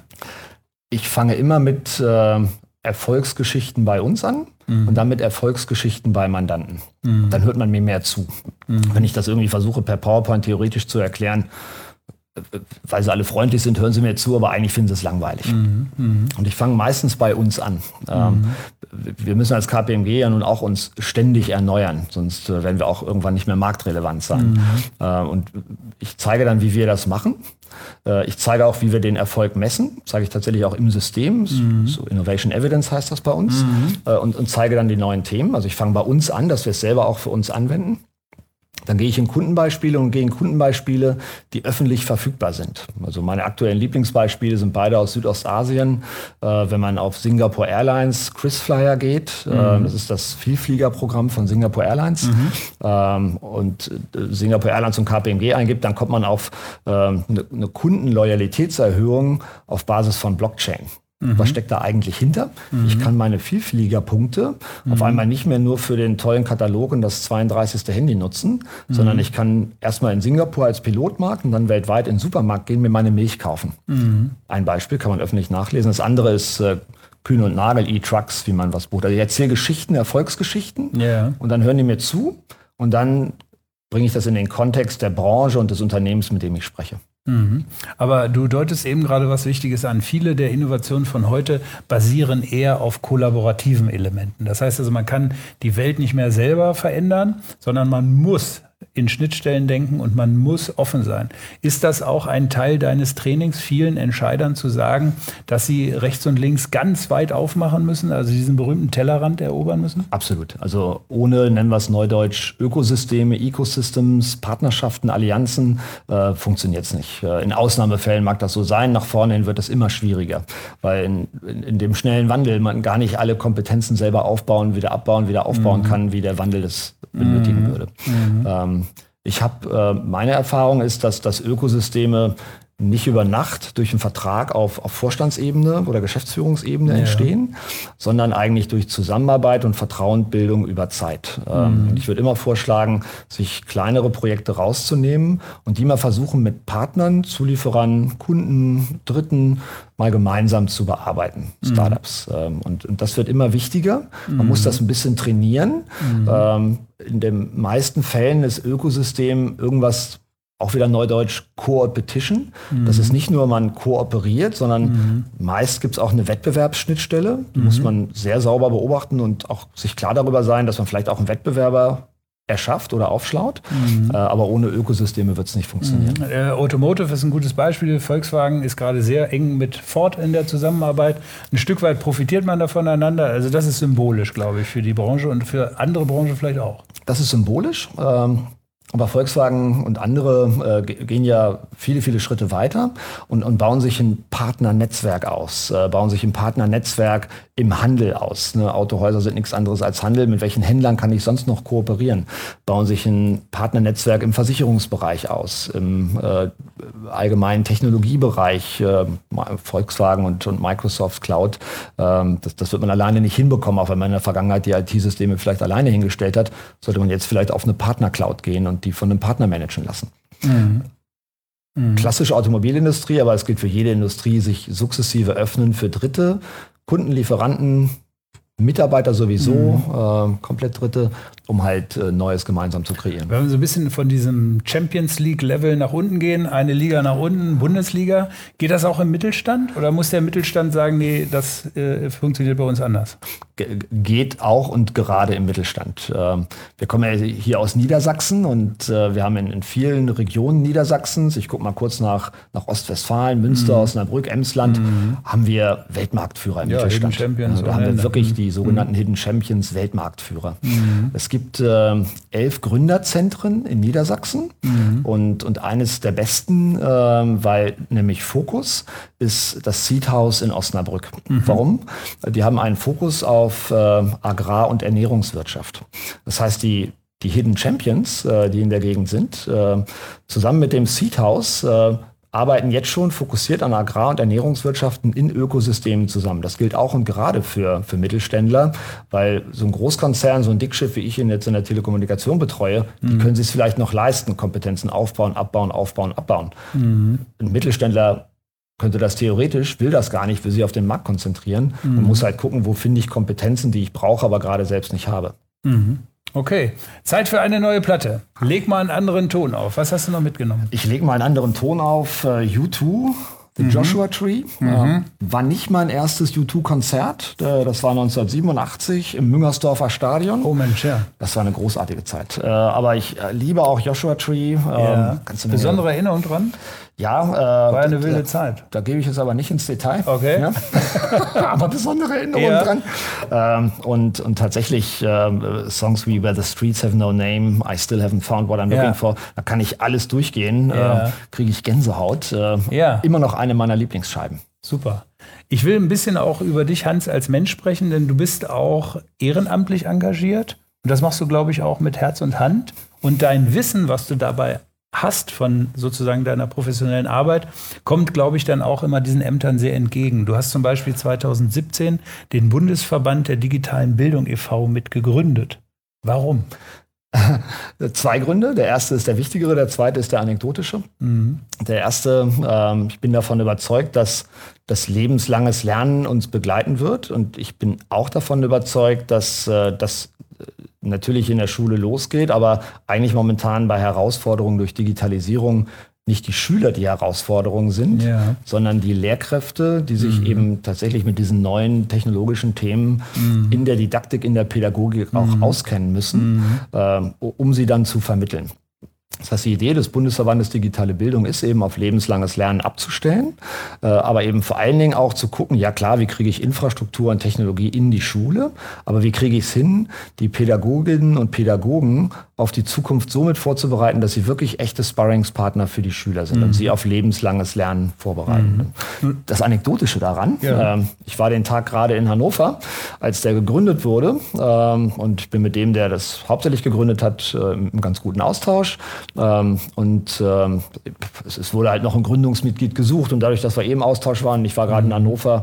S2: Ich fange immer mit äh, Erfolgsgeschichten bei uns an mhm. und dann mit Erfolgsgeschichten bei Mandanten. Mhm. Dann hört man mir mehr zu. Mhm. Wenn ich das irgendwie versuche, per PowerPoint theoretisch zu erklären, weil sie alle freundlich sind, hören sie mir zu, aber eigentlich finden sie es langweilig. Mhm, mh. Und ich fange meistens bei uns an. Mhm. Ähm, wir müssen als K P M G ja nun auch uns ständig erneuern, sonst äh, werden wir auch irgendwann nicht mehr marktrelevant sein. Mhm. Äh, und ich zeige dann, wie wir das machen. Äh, ich zeige auch, wie wir den Erfolg messen. Zeige ich tatsächlich auch im System. Mhm. So Innovation Evidence heißt das bei uns. Mhm. Äh, und, und zeige dann die neuen Themen. Also ich fange bei uns an, dass wir es selber auch für uns anwenden. Dann gehe ich in Kundenbeispiele und gehe in Kundenbeispiele, die öffentlich verfügbar sind. Also meine aktuellen Lieblingsbeispiele sind beide aus Südostasien. Äh, wenn man auf Singapore Airlines KrisFlyer geht, mhm. äh, das ist das Vielfliegerprogramm von Singapore Airlines, mhm. ähm, und äh, Singapore Airlines und K P M G eingibt, dann kommt man auf äh, eine, eine Kundenloyalitätserhöhung auf Basis von Blockchain. Mhm. Was steckt da eigentlich hinter? Mhm. Ich kann meine Vielfliegerpunkte mhm. auf einmal nicht mehr nur für den tollen Katalog und das zweiunddreißigste Handy nutzen, mhm. sondern ich kann erstmal in Singapur als Pilotmarkt und dann weltweit in den Supermarkt gehen, mir meine Milch kaufen. Mhm. Ein Beispiel kann man öffentlich nachlesen. Das andere ist äh, Kühn und Nagel, E-Trucks, wie man was bucht. Also ich erzähle Geschichten, Erfolgsgeschichten
S1: yeah.
S2: und dann hören die mir zu und dann bringe ich das in den Kontext der Branche und des Unternehmens, mit dem ich spreche.
S1: Mhm. Aber du deutest eben gerade was Wichtiges an. Viele der Innovationen von heute basieren eher auf kollaborativen Elementen. Das heißt also, man kann die Welt nicht mehr selber verändern, sondern man muss in Schnittstellen denken und man muss offen sein. Ist das auch ein Teil deines Trainings, vielen Entscheidern zu sagen, dass sie rechts und links ganz weit aufmachen müssen, also diesen berühmten Tellerrand erobern müssen?
S2: Absolut. Also ohne, nennen wir es neudeutsch, Ökosysteme, Ecosystems, Partnerschaften, Allianzen, äh, funktioniert es nicht. Äh, in Ausnahmefällen mag das so sein, nach vorne hin wird es immer schwieriger, weil in, in, in dem schnellen Wandel man gar nicht alle Kompetenzen selber aufbauen, wieder abbauen, wieder aufbauen mhm. kann, wie der Wandel das benötigen mhm. würde. Mhm. Ähm, Ich habe, äh, meine Erfahrung ist, dass, dass Ökosysteme nicht über Nacht durch einen Vertrag auf, auf Vorstandsebene oder Geschäftsführungsebene ja. entstehen, sondern eigentlich durch Zusammenarbeit und Vertrauensbildung über Zeit. Ähm, mhm. Ich würde immer vorschlagen, sich kleinere Projekte rauszunehmen und die mal versuchen, mit Partnern, Zulieferern, Kunden, Dritten mal gemeinsam zu bearbeiten, Startups. Mhm. Ähm, und, und das wird immer wichtiger. Man mhm. muss das ein bisschen trainieren. Mhm. Ähm, in den meisten Fällen ist Ökosystem irgendwas, auch wieder neudeutsch Co-Opetition. Mhm. Das ist nicht nur, man kooperiert, sondern mhm. meist gibt es auch eine Wettbewerbsschnittstelle. Die mhm. muss man sehr sauber beobachten und auch sich klar darüber sein, dass man vielleicht auch einen Wettbewerber erschafft oder aufschlaut. Mhm. Äh, aber ohne Ökosysteme wird es nicht funktionieren.
S1: Mhm. Äh, Automotive ist ein gutes Beispiel. Volkswagen ist gerade sehr eng mit Ford in der Zusammenarbeit. Ein Stück weit profitiert man da voneinander. Also das ist symbolisch, glaube ich, für die Branche und für andere Branchen vielleicht auch.
S2: Das ist symbolisch. Ähm Aber Volkswagen und andere äh, gehen ja viele, viele Schritte weiter und, und bauen sich ein Partnernetzwerk aus, äh, bauen sich ein Partnernetzwerk im Handel aus. Ne? Autohäuser sind nichts anderes als Handel. Mit welchen Händlern kann ich sonst noch kooperieren? Bauen sich ein Partnernetzwerk im Versicherungsbereich aus, im äh, allgemeinen Technologiebereich, äh, Volkswagen und, und Microsoft Cloud. Ähm, das, das wird man alleine nicht hinbekommen, auch wenn man in der Vergangenheit die I T-Systeme vielleicht alleine hingestellt hat, sollte man jetzt vielleicht auf eine Partner-Cloud gehen und die von einem Partner managen lassen. Mhm. Mhm. Klassische Automobilindustrie, aber es gilt für jede Industrie, sich sukzessive öffnen für Dritte, Kunden, Lieferanten, Mitarbeiter sowieso, mhm. äh, komplett Dritte, um halt äh, Neues gemeinsam zu kreieren.
S1: Wenn wir so ein bisschen von diesem Champions League-Level nach unten gehen, eine Liga nach unten, Bundesliga, geht das auch im Mittelstand? Oder muss der Mittelstand sagen, nee, das äh, funktioniert bei uns anders?
S2: Ge- geht auch und gerade im Mittelstand. Ähm, wir kommen ja hier aus Niedersachsen und äh, wir haben in, in vielen Regionen Niedersachsens, ich gucke mal kurz nach, nach Ostwestfalen, Münster, mhm. Osnabrück, Emsland, mhm. haben wir Weltmarktführer im ja, Mittelstand.
S1: Hidden Champions.
S2: Also, da haben wir wirklich die sogenannten mhm. Hidden Champions, Weltmarktführer. Mhm. Es gibt äh, elf Gründerzentren in Niedersachsen mhm. und, und eines der besten, äh, weil nämlich Fokus ist das Seed House in Osnabrück. Mhm. Warum? Die haben einen Fokus auf äh, Agrar- und Ernährungswirtschaft. Das heißt, die die Hidden Champions, äh, die in der Gegend sind, äh, zusammen mit dem Seed House äh, arbeiten jetzt schon fokussiert an Agrar- und Ernährungswirtschaften in Ökosystemen zusammen. Das gilt auch und gerade für, für Mittelständler, weil so ein Großkonzern, so ein Dickschiff, wie ich ihn jetzt in der Telekommunikation betreue, mhm. die können sich es vielleicht noch leisten, Kompetenzen aufbauen, abbauen, aufbauen, abbauen. Mhm. Ein Mittelständler könnte das theoretisch, will das gar nicht, will sich auf den Markt konzentrieren mhm. und muss halt gucken, wo finde ich Kompetenzen, die ich brauche, aber gerade selbst nicht habe.
S1: Mhm. Okay, Zeit für eine neue Platte. Leg mal einen anderen Ton auf. Was hast du noch mitgenommen?
S2: Ich lege mal einen anderen Ton auf. Uh, U zwei, The mhm. Joshua Tree. Mhm. Uh, war nicht mein erstes U zwei Konzert. Uh, das war neunzehnhundertsiebenundachtzig im Müngersdorfer Stadion.
S1: Oh Mensch, ja.
S2: Das war eine großartige Zeit. Uh, aber ich uh, liebe auch Joshua Tree.
S1: Ja. Uh, Besondere Erinnerung dran?
S2: Ja,
S1: äh, war eine wilde
S2: da,
S1: Zeit.
S2: Da gebe ich es aber nicht ins Detail.
S1: Okay.
S2: Ja? Aber besondere Erinnerungen ja. dran. Ähm, und, und tatsächlich äh, Songs wie Where the Streets Have No Name, I Still Haven't Found What I'm Looking ja. For, da kann ich alles durchgehen, ja. äh, kriege ich Gänsehaut. Äh, ja. Immer noch eine meiner Lieblingsscheiben.
S1: Super. Ich will ein bisschen auch über dich, Hans, als Mensch sprechen, denn du bist auch ehrenamtlich engagiert. Und das machst du, glaube ich, auch mit Herz und Hand. Und dein Wissen, was du dabei hast von sozusagen deiner professionellen Arbeit, kommt, glaube ich, dann auch immer diesen Ämtern sehr entgegen. Du hast zum Beispiel zweitausendsiebzehn den Bundesverband der digitalen Bildung e V mitgegründet. Warum?
S2: Zwei Gründe. Der erste ist der wichtigere, der zweite ist der anekdotische. Mhm. Der erste, ähm, ich bin davon überzeugt, dass das lebenslanges Lernen uns begleiten wird. Und ich bin auch davon überzeugt, dass äh, das natürlich in der Schule losgeht, aber eigentlich momentan bei Herausforderungen durch Digitalisierung nicht die Schüler die Herausforderung sind,
S1: ja.
S2: sondern die Lehrkräfte, die sich mhm. eben tatsächlich mit diesen neuen technologischen Themen mhm. in der Didaktik, in der Pädagogik auch mhm. auskennen müssen, mhm. äh, um sie dann zu vermitteln. Das heißt, die Idee des Bundesverbandes Digitale Bildung ist eben, auf lebenslanges Lernen abzustellen, äh, aber eben vor allen Dingen auch zu gucken, ja klar, wie kriege ich Infrastruktur und Technologie in die Schule, aber wie kriege ich es hin, die Pädagoginnen und Pädagogen auf die Zukunft somit vorzubereiten, dass sie wirklich echte Sparringspartner für die Schüler sind mhm. und sie auf lebenslanges Lernen vorbereiten. Mhm. Das Anekdotische daran, ja. ähm, ich war den Tag gerade in Hannover, als der gegründet wurde, ähm, und ich bin mit dem, der das hauptsächlich gegründet hat, äh, im ganz guten Austausch. Ähm, und ähm, es, es wurde halt noch ein Gründungsmitglied gesucht und dadurch, dass wir eben im Austausch waren, ich war gerade mhm. in Hannover,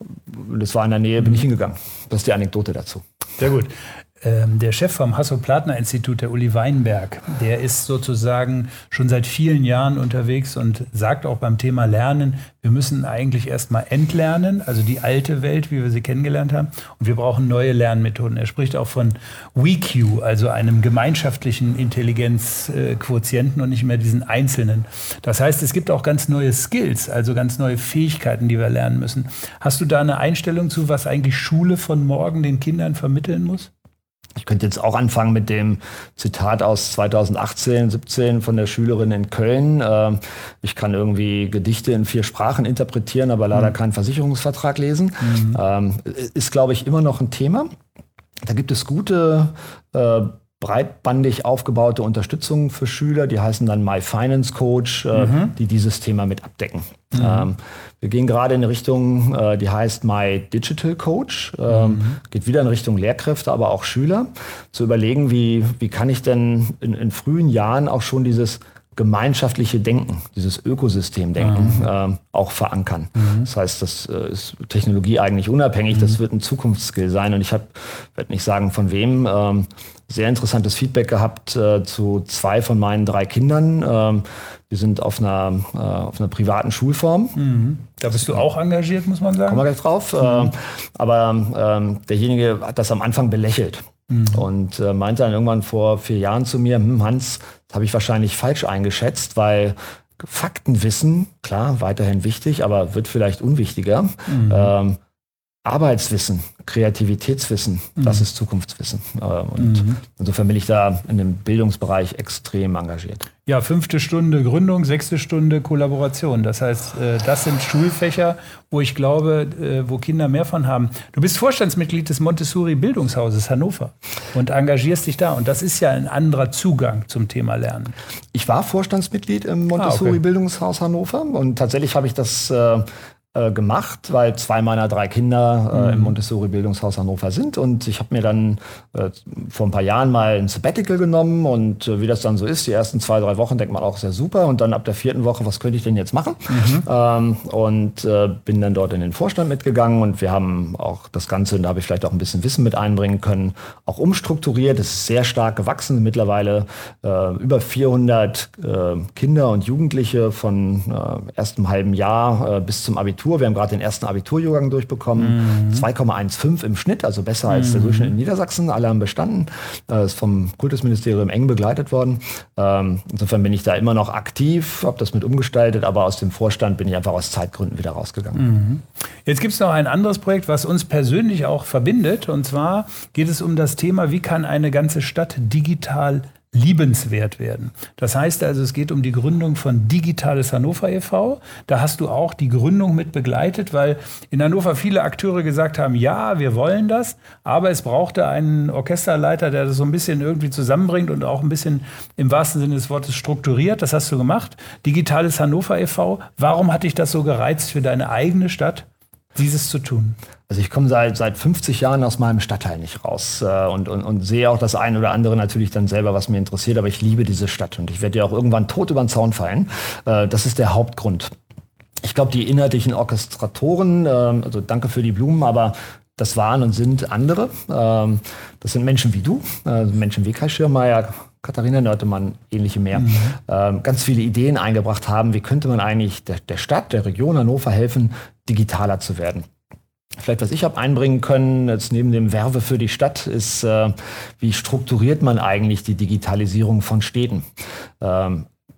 S2: das war in der Nähe, bin ich hingegangen. Das ist die Anekdote dazu.
S1: Sehr gut. Ähm, der Chef vom Hasso-Plattner-Institut, der Uli Weinberg, der ist sozusagen schon seit vielen Jahren unterwegs und sagt auch beim Thema Lernen, wir müssen eigentlich erstmal entlernen, also die alte Welt, wie wir sie kennengelernt haben, und wir brauchen neue Lernmethoden. Er spricht auch von W Q, also einem gemeinschaftlichen Intelligenzquotienten und nicht mehr diesen einzelnen. Das heißt, es gibt auch ganz neue Skills, also ganz neue Fähigkeiten, die wir lernen müssen. Hast du da eine Einstellung zu, was eigentlich Schule von morgen den Kindern vermitteln muss?
S2: Ich könnte jetzt auch anfangen mit dem Zitat aus zweitausendachtzehn, siebzehn von der Schülerin in Köln. Ich kann irgendwie Gedichte in vier Sprachen interpretieren, aber leider mhm. keinen Versicherungsvertrag lesen. Mhm. Ist, glaube ich, immer noch ein Thema. Da gibt es gute, äh, breitbandig aufgebaute Unterstützung für Schüler, die heißen dann My Finance Coach, äh, mhm. die dieses Thema mit abdecken. Mhm. Ähm, wir gehen gerade in eine Richtung, äh, die heißt My Digital Coach, ähm, mhm. geht wieder in Richtung Lehrkräfte, aber auch Schüler, zu überlegen, wie, wie kann ich denn in, in frühen Jahren auch schon dieses gemeinschaftliche Denken, dieses Ökosystemdenken mhm. äh, auch verankern. Mhm. Das heißt, das äh, ist Technologie eigentlich unabhängig, mhm. das wird ein Zukunftsskill sein. Und ich habe, werde nicht sagen von wem, ähm, sehr interessantes Feedback gehabt äh, zu zwei von meinen drei Kindern. Ähm, die sind auf einer, äh, auf einer privaten Schulform.
S1: Mhm. Da bist du auch engagiert, muss man sagen.
S2: Kommen wir gleich drauf. Mhm. Äh, aber ähm, derjenige hat das am Anfang belächelt. Mhm. Und äh, meinte dann irgendwann vor vier Jahren zu mir, hm, Hans, das habe ich wahrscheinlich falsch eingeschätzt, weil Faktenwissen, klar, weiterhin wichtig, aber wird vielleicht unwichtiger. Mhm. Ähm, Arbeitswissen, Kreativitätswissen, mhm. das ist Zukunftswissen. Und mhm. insofern bin ich da in dem Bildungsbereich extrem engagiert.
S1: Ja, fünfte Stunde Gründung, sechste Stunde Kollaboration. Das heißt, das sind Schulfächer, wo ich glaube, wo Kinder mehr von haben. Du bist Vorstandsmitglied des Montessori-Bildungshauses Hannover und engagierst dich da. Und das ist ja ein anderer Zugang zum Thema Lernen.
S2: Ich war Vorstandsmitglied im Montessori-Bildungshaus Hannover und tatsächlich habe ich das äh, gemacht, weil zwei meiner drei Kinder äh, mhm. im Montessori-Bildungshaus Hannover sind. Und ich habe mir dann äh, vor ein paar Jahren mal ein Sabbatical genommen. Und äh, wie das dann so ist, die ersten zwei, drei Wochen denkt man auch sehr super. Und dann ab der vierten Woche, was könnte ich denn jetzt machen? Mhm. Ähm, und äh, bin dann dort in den Vorstand mitgegangen. Und wir haben auch das Ganze, und da habe ich vielleicht auch ein bisschen Wissen mit einbringen können, auch umstrukturiert. Es ist sehr stark gewachsen. Mittlerweile äh, über vierhundert äh, Kinder und Jugendliche von äh, erst einem halben Jahr äh, bis zum Abitur. Wir haben gerade den ersten Abiturjahrgang durchbekommen. Mhm. zwei Komma fünfzehn im Schnitt, also besser als der Durchschnitt in Niedersachsen. Alle haben bestanden. Das ist vom Kultusministerium eng begleitet worden. Insofern bin ich da immer noch aktiv, habe das mit umgestaltet, aber aus dem Vorstand bin ich einfach aus Zeitgründen wieder rausgegangen.
S1: Mhm. Jetzt gibt es noch ein anderes Projekt, was uns persönlich auch verbindet. Und zwar geht es um das Thema, wie kann eine ganze Stadt digital liebenswert werden. Das heißt also, es geht um die Gründung von Digitales Hannover e V. Da hast du auch die Gründung mit begleitet, weil in Hannover viele Akteure gesagt haben, ja, wir wollen das, aber es brauchte einen Orchesterleiter, der das so ein bisschen irgendwie zusammenbringt und auch ein bisschen im wahrsten Sinne des Wortes strukturiert. Das hast du gemacht. Digitales Hannover e V. Warum hat dich das so gereizt für deine eigene Stadt, dieses zu tun?
S2: Also ich komme seit, seit fünfzig Jahren aus meinem Stadtteil nicht raus äh, und, und, und sehe auch das eine oder andere natürlich dann selber, was mir interessiert, aber ich liebe diese Stadt und ich werde ja auch irgendwann tot über den Zaun fallen. Äh, das ist der Hauptgrund. Ich glaube, die inhaltlichen Orchestratoren, äh, also danke für die Blumen, aber das waren und sind andere. Ähm, das sind Menschen wie du, äh, Menschen wie Kai Schirmeier, Katharina Nörtemann, ähnliche mehr, mhm. ähm, ganz viele Ideen eingebracht haben, wie könnte man eigentlich der, der Stadt, der Region Hannover helfen, digitaler zu werden. Vielleicht, was ich habe einbringen können, jetzt neben dem Werbe für die Stadt, ist, äh, wie strukturiert man eigentlich die Digitalisierung von Städten? Ähm,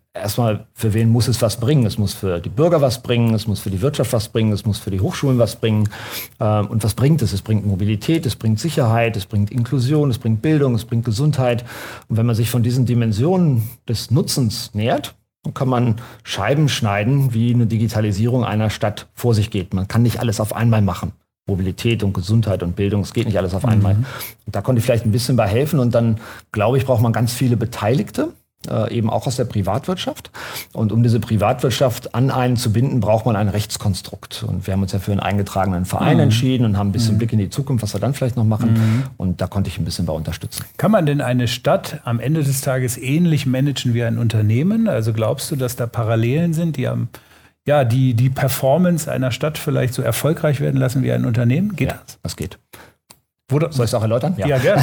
S2: erstmal, für wen muss es was bringen? Es muss für die Bürger was bringen, es muss für die Wirtschaft was bringen, es muss für die Hochschulen was bringen. Und was bringt es? Es bringt Mobilität, es bringt Sicherheit, es bringt Inklusion, es bringt Bildung, es bringt Gesundheit. Und wenn man sich von diesen Dimensionen des Nutzens nähert, dann kann man Scheiben schneiden, wie eine Digitalisierung einer Stadt vor sich geht. Man kann nicht alles auf einmal machen. Mobilität und Gesundheit und Bildung, es geht nicht alles auf einmal. Mhm. Da konnte ich vielleicht ein bisschen bei helfen. Und dann, glaube ich, braucht man ganz viele Beteiligte, äh, eben auch aus der Privatwirtschaft. Und um diese Privatwirtschaft an einen zu binden, braucht man ein Rechtskonstrukt. Und wir haben uns ja für einen eingetragenen Verein mhm. entschieden und haben ein bisschen mhm. Blick in die Zukunft, was wir dann vielleicht noch machen. Mhm. Und da konnte ich ein bisschen bei unterstützen.
S1: Kann man denn eine Stadt am Ende des Tages ähnlich managen wie ein Unternehmen? Also glaubst du, dass da Parallelen sind, die am ja, die, die Performance einer Stadt vielleicht so erfolgreich werden lassen wie ein Unternehmen? Geht
S2: ja, das? Das geht.
S1: Wurde, Soll ich es auch erläutern?
S2: Ja, ja gerne.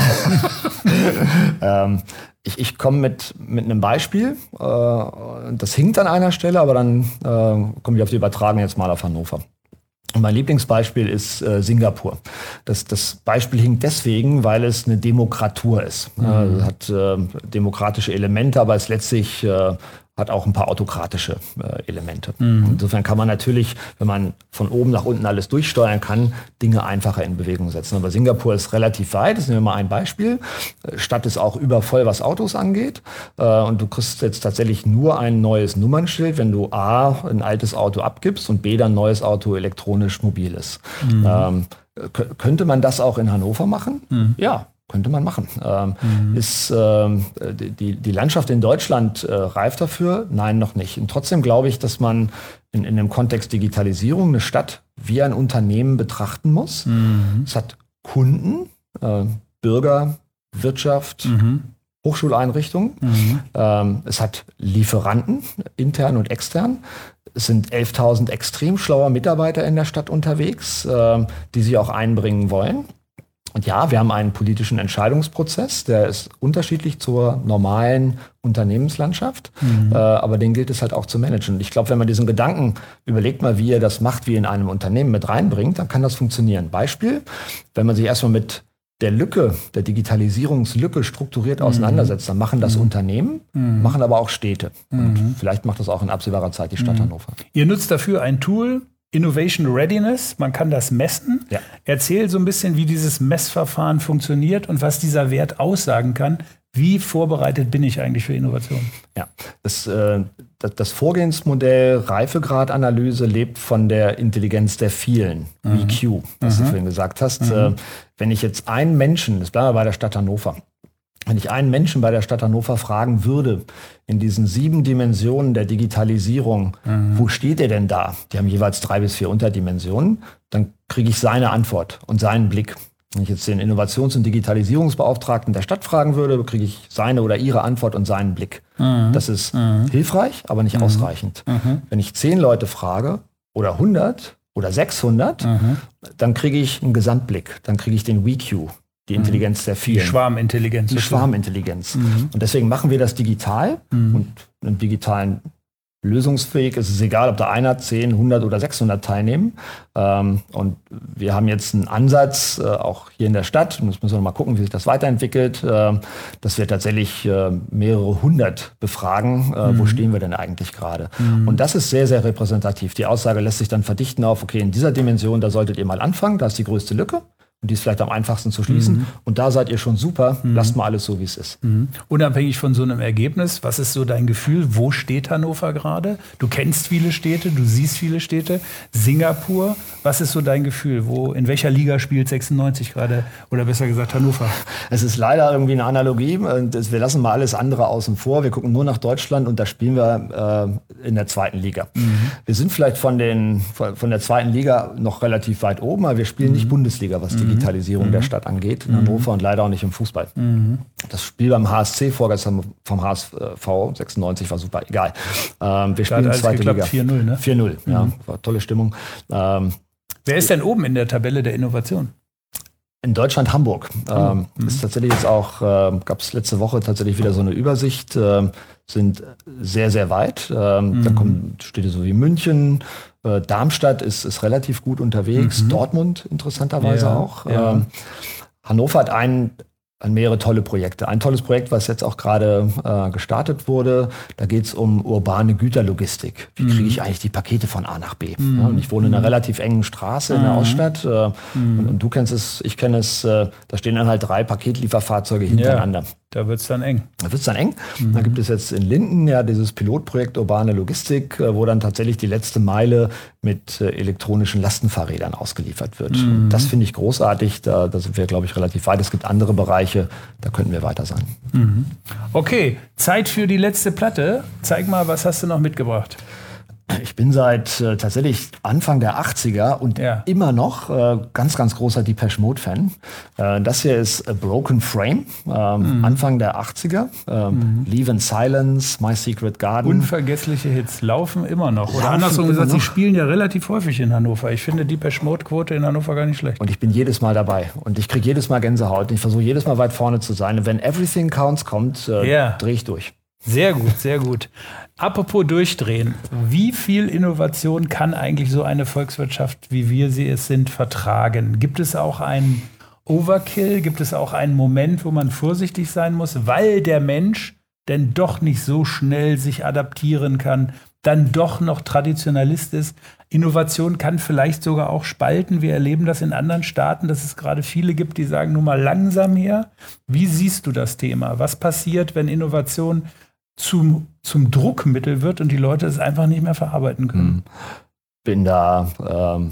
S2: ähm, ich ich komme mit, mit einem Beispiel. Äh, das hinkt an einer Stelle, aber dann äh, komme ich auf die Übertragung jetzt mal auf Hannover. Und mein Lieblingsbeispiel ist äh, Singapur. Das, das Beispiel hinkt deswegen, weil es eine Demokratur ist. Mhm. Äh, es hat äh, demokratische Elemente, aber es letztlich äh, hat auch ein paar autokratische äh, Elemente. Mhm. Insofern kann man natürlich, wenn man von oben nach unten alles durchsteuern kann, Dinge einfacher in Bewegung setzen. Aber Singapur ist relativ weit. Das nehmen wir mal ein Beispiel. Stadt ist auch übervoll, was Autos angeht. Äh, und du kriegst jetzt tatsächlich nur ein neues Nummernschild, wenn du A, ein altes Auto abgibst und B, dann ein neues Auto elektronisch mobil ist. Mhm. Ähm, k- könnte man das auch in Hannover machen? Mhm. Ja. Könnte man machen. Ähm, mhm. Ist ähm, die, die Landschaft in Deutschland äh, reif dafür? Nein, noch nicht. Und trotzdem glaube ich, dass man in, in dem Kontext Digitalisierung eine Stadt wie ein Unternehmen betrachten muss. Mhm. Es hat Kunden, äh, Bürger, Wirtschaft, mhm. Hochschuleinrichtungen. Mhm. Ähm, es hat Lieferanten, intern und extern. Es sind elftausend extrem schlaue Mitarbeiter in der Stadt unterwegs, äh, die sich auch einbringen wollen. Und ja, wir haben einen politischen Entscheidungsprozess, der ist unterschiedlich zur normalen Unternehmenslandschaft, mhm. äh, aber den gilt es halt auch zu managen. Und ich glaube, wenn man diesen Gedanken überlegt mal, wie ihr das macht, wie ihr in einem Unternehmen mit reinbringt, dann kann das funktionieren. Beispiel, wenn man sich erstmal mit der Lücke, der Digitalisierungslücke strukturiert mhm. auseinandersetzt, dann machen das mhm. Unternehmen, mhm. machen aber auch Städte. Mhm. Und vielleicht macht das auch in absehbarer Zeit die Stadt mhm. Hannover.
S1: Ihr nutzt dafür ein Tool, Innovation Readiness, man kann das messen. Ja. Erzähl so ein bisschen, wie dieses Messverfahren funktioniert und was dieser Wert aussagen kann. Wie vorbereitet bin ich eigentlich für Innovation?
S2: Ja, das, äh, das Vorgehensmodell Reifegradanalyse lebt von der Intelligenz der vielen, mhm. V Q, was mhm. du vorhin gesagt hast. Mhm. Äh, wenn ich jetzt einen Menschen, das bleiben wir bei der Stadt Hannover, wenn ich einen Menschen bei der Stadt Hannover fragen würde, in diesen sieben Dimensionen der Digitalisierung, mhm. wo steht er denn da? Die haben jeweils drei bis vier Unterdimensionen. Dann kriege ich seine Antwort und seinen Blick. Wenn ich jetzt den Innovations- und Digitalisierungsbeauftragten der Stadt fragen würde, kriege ich seine oder ihre Antwort und seinen Blick. Mhm. Das ist mhm. hilfreich, aber nicht mhm. ausreichend. Mhm. Wenn ich zehn Leute frage oder hundert oder sechshundert, mhm. dann kriege ich einen Gesamtblick. Dann kriege ich den V Q. Die Intelligenz der vielen.
S1: Die Schwarmintelligenz.
S2: Die Schwarmintelligenz. Mhm. Und deswegen machen wir das digital. Mhm. Und im digitalen Lösungsweg ist es egal, ob da einer, zehn, hundert oder sechshundert teilnehmen. Ähm, und wir haben jetzt einen Ansatz, äh, auch hier in der Stadt, und jetzt müssen wir noch mal gucken, wie sich das weiterentwickelt, äh, dass wir tatsächlich äh, mehrere hundert befragen, äh, mhm. wo stehen wir denn eigentlich gerade. Mhm. Und das ist sehr, sehr repräsentativ. Die Aussage lässt sich dann verdichten auf, okay, in dieser Dimension, da solltet ihr mal anfangen, da ist die größte Lücke. Und die ist vielleicht am einfachsten zu schließen. Mhm. Und da seid ihr schon super. Mhm. Lasst mal alles so, wie es ist.
S1: Mhm. Unabhängig von so einem Ergebnis, was ist so dein Gefühl? Wo steht Hannover gerade? Du kennst viele Städte, du siehst viele Städte. Singapur, was ist so dein Gefühl? Wo, in welcher Liga spielt sechsundneunzig gerade? Oder besser gesagt Hannover?
S2: Es ist leider irgendwie eine Analogie. Wir lassen mal alles andere außen vor. Wir gucken nur nach Deutschland und da spielen wir äh, in der zweiten Liga. Mhm. Wir sind vielleicht von, den, von der zweiten Liga noch relativ weit oben, aber wir spielen mhm. nicht Bundesliga, was die Digitalisierung mhm. der Stadt angeht, in mhm. Hannover und leider auch nicht im Fußball. Mhm. Das Spiel beim H S C vorgestern vom H S V sechsundneunzig war super, egal. Ähm, wir spielen in zweite Liga.
S1: vier null, ne?
S2: vier null, mhm. ja, war tolle Stimmung. Ähm,
S1: Wer ist denn oben in der Tabelle der Innovation?
S2: In Deutschland Hamburg. Ähm, mhm. Ist tatsächlich jetzt auch, äh, gab es letzte Woche tatsächlich wieder so eine Übersicht, äh, sind sehr, sehr weit. Ähm, mhm. Da kommen Städte so wie München, äh, Darmstadt ist, ist relativ gut unterwegs, mhm. Dortmund interessanterweise ja, auch. Ja. Ähm, Hannover hat einen an mehrere tolle Projekte. Ein tolles Projekt, was jetzt auch gerade äh, gestartet wurde, da geht es um urbane Güterlogistik. Wie kriege ich eigentlich die Pakete von A nach B? Mhm. Ja, und ich wohne in einer relativ engen Straße in der
S1: Mhm.
S2: Oststadt äh,
S1: Mhm.
S2: und, und du kennst es, ich kenne es, äh, da stehen dann halt drei Paketlieferfahrzeuge hintereinander.
S1: Ja, da wird es dann eng.
S2: Da wird es dann eng. Mhm. Da gibt es jetzt in Linden ja dieses Pilotprojekt Urbane Logistik, äh, wo dann tatsächlich die letzte Meile mit äh, elektronischen Lastenfahrrädern ausgeliefert wird.
S1: Mhm.
S2: Und das finde ich großartig. Da, da sind wir, glaube ich, relativ weit. Es gibt andere Bereiche, da könnten wir weiter sein.
S1: Mhm. Okay, Zeit für die letzte Platte. Zeig mal, was hast du noch mitgebracht?
S2: Ich bin seit äh, tatsächlich Anfang der achtziger und
S1: Ja.
S2: immer noch äh, ganz, ganz großer Depeche Mode-Fan. Äh, das hier ist A Broken Frame, ähm,
S1: Mhm.
S2: Anfang der achtziger. Ähm, Leave in Silence, My Secret Garden.
S1: Unvergessliche Hits laufen immer noch. Oder
S2: Laufen
S1: andersrum
S2: immer
S1: gesagt, sie
S2: noch.
S1: spielen ja relativ häufig in Hannover. Ich finde die Depeche Mode-Quote in Hannover gar nicht schlecht.
S2: Und ich bin jedes Mal dabei. Und ich kriege jedes Mal Gänsehaut. Und ich versuche jedes Mal weit vorne zu sein. Und wenn Everything Counts kommt, äh,
S1: Ja.
S2: drehe ich durch.
S1: Sehr gut, sehr gut. Apropos durchdrehen. Wie viel Innovation kann eigentlich so eine Volkswirtschaft, wie wir sie es sind, vertragen? Gibt es auch einen Overkill? Gibt es auch einen Moment, wo man vorsichtig sein muss, weil der Mensch denn doch nicht so schnell sich adaptieren kann, dann doch noch Traditionalist ist? Innovation kann vielleicht sogar auch spalten. Wir erleben das in anderen Staaten, dass es gerade viele gibt, die sagen, nur mal langsam her. Wie siehst du das Thema? Was passiert, wenn Innovation zum, zum Druckmittel wird und die Leute es einfach nicht mehr verarbeiten können?
S2: Bin da ähm,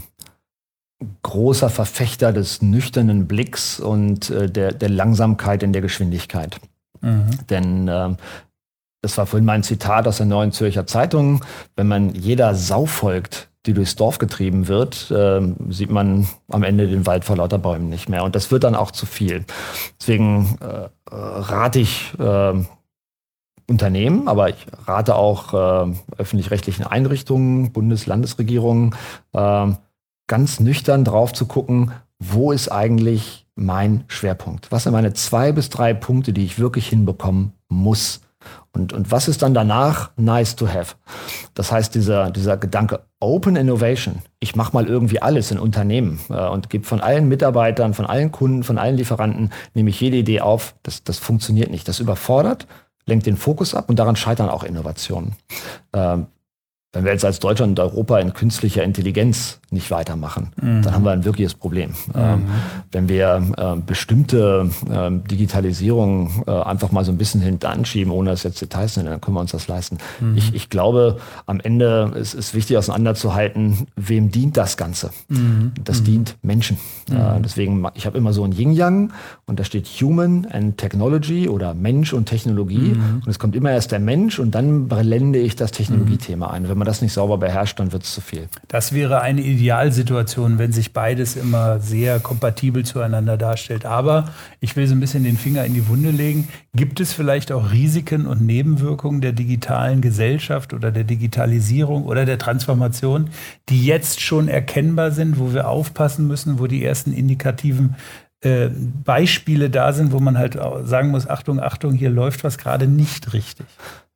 S2: großer Verfechter des nüchternen Blicks und äh, der, der Langsamkeit in der Geschwindigkeit.
S1: Mhm.
S2: Denn ähm, das war vorhin mein Zitat aus der Neuen Zürcher Zeitung, wenn man jeder Sau folgt, die durchs Dorf getrieben wird, äh, sieht man am Ende den Wald vor lauter Bäumen nicht mehr. Und das wird dann auch zu viel. Deswegen äh, rate ich äh, Unternehmen, aber ich rate auch äh, öffentlich-rechtlichen Einrichtungen, Bundes-, Landesregierungen, äh, ganz nüchtern drauf zu gucken, wo ist eigentlich mein Schwerpunkt? Was sind meine zwei bis drei Punkte, die ich wirklich hinbekommen muss? Und, und was ist dann danach nice to have? Das heißt, dieser, dieser Gedanke Open Innovation, ich mache mal irgendwie alles in Unternehmen äh, und gebe von allen Mitarbeitern, von allen Kunden, von allen Lieferanten, nehme ich jede Idee auf, das, das funktioniert nicht. Das überfordert, lenkt den Fokus ab und daran scheitern auch Innovationen. Ähm, wenn wir jetzt als Deutschland und Europa in künstlicher Intelligenz nicht weitermachen,
S1: Mhm.
S2: dann haben wir ein wirkliches Problem. Ähm, wenn wir äh, bestimmte äh, Digitalisierung äh, einfach mal so ein bisschen hinten anschieben, ohne dass jetzt Details sind, dann können wir uns das leisten.
S1: Mhm.
S2: Ich, ich glaube, am Ende ist es wichtig auseinanderzuhalten, wem dient das Ganze?
S1: Mhm.
S2: Das dient Menschen. Äh, deswegen, ma- ich habe immer so ein Yin-Yang und da steht Human and Technology oder Mensch und Technologie. Und es kommt immer erst der Mensch und dann blende ich das Technologiethema ein. Wenn man das nicht sauber beherrscht, dann wird es zu viel.
S1: Das wäre eine Idealsituation, wenn sich beides immer sehr kompatibel zueinander darstellt. Aber ich will so ein bisschen den Finger in die Wunde legen. Gibt es vielleicht auch Risiken und Nebenwirkungen der digitalen Gesellschaft oder der Digitalisierung oder der Transformation, die jetzt schon erkennbar sind, wo wir aufpassen müssen, wo die ersten indikativen äh, Beispiele da sind, wo man halt auch sagen muss, Achtung, Achtung, hier läuft was gerade nicht richtig?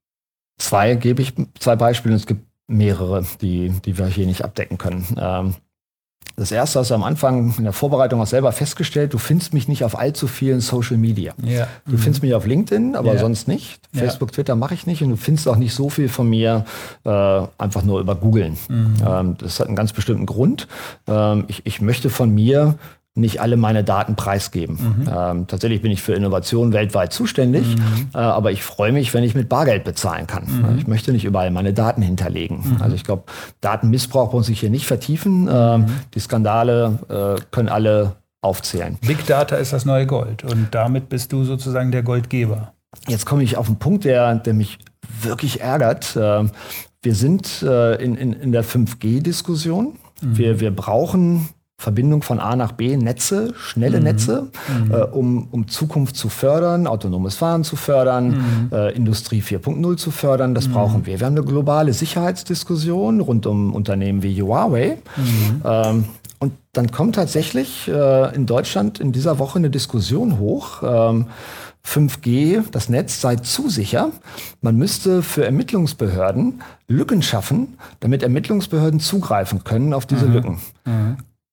S2: Zwei gebe ich, zwei Beispiele. Es gibt mehrere, die, die wir hier nicht abdecken können. Ähm, das erste hast du am Anfang in der Vorbereitung auch selber festgestellt, du findest mich nicht auf allzu vielen Social Media.
S1: Ja.
S2: Du findest mich auf LinkedIn, aber
S1: Ja.
S2: sonst nicht.
S1: Ja.
S2: Facebook, Twitter mache ich nicht und du findest auch nicht so viel von mir äh, einfach nur über Googlen. Ähm, das hat einen ganz bestimmten Grund. Ähm, ich, ich möchte von mir nicht alle meine Daten preisgeben. Ähm, tatsächlich bin ich für Innovation weltweit zuständig, äh, aber ich freue mich, wenn ich mit Bargeld bezahlen kann. Ich möchte nicht überall meine Daten hinterlegen. Also ich glaube, Datenmissbrauch muss ich hier nicht vertiefen. Ähm, die Skandale äh, können alle aufzählen.
S1: Big Data ist das neue Gold und damit bist du sozusagen der Goldgeber.
S2: Jetzt komme ich auf einen Punkt, der, der mich wirklich ärgert. Ähm, Wir sind äh, in, in, in der fünf G-Diskussion. Wir, wir brauchen Verbindung von A nach B, Netze, schnelle
S1: Mhm.
S2: Netze,
S1: Mhm.
S2: äh, um, um Zukunft zu fördern, autonomes Fahren zu fördern,
S1: Mhm.
S2: äh, Industrie vier Punkt null zu fördern. Das
S1: Mhm.
S2: brauchen wir. Wir haben eine globale Sicherheitsdiskussion rund um Unternehmen wie Huawei.
S1: Mhm.
S2: Ähm, und dann kommt tatsächlich äh, in Deutschland in dieser Woche eine Diskussion hoch. Ähm, fünf G, das Netz sei zu sicher. Man müsste für Ermittlungsbehörden Lücken schaffen, damit Ermittlungsbehörden zugreifen können auf diese
S1: Mhm.
S2: Lücken.
S1: Mhm.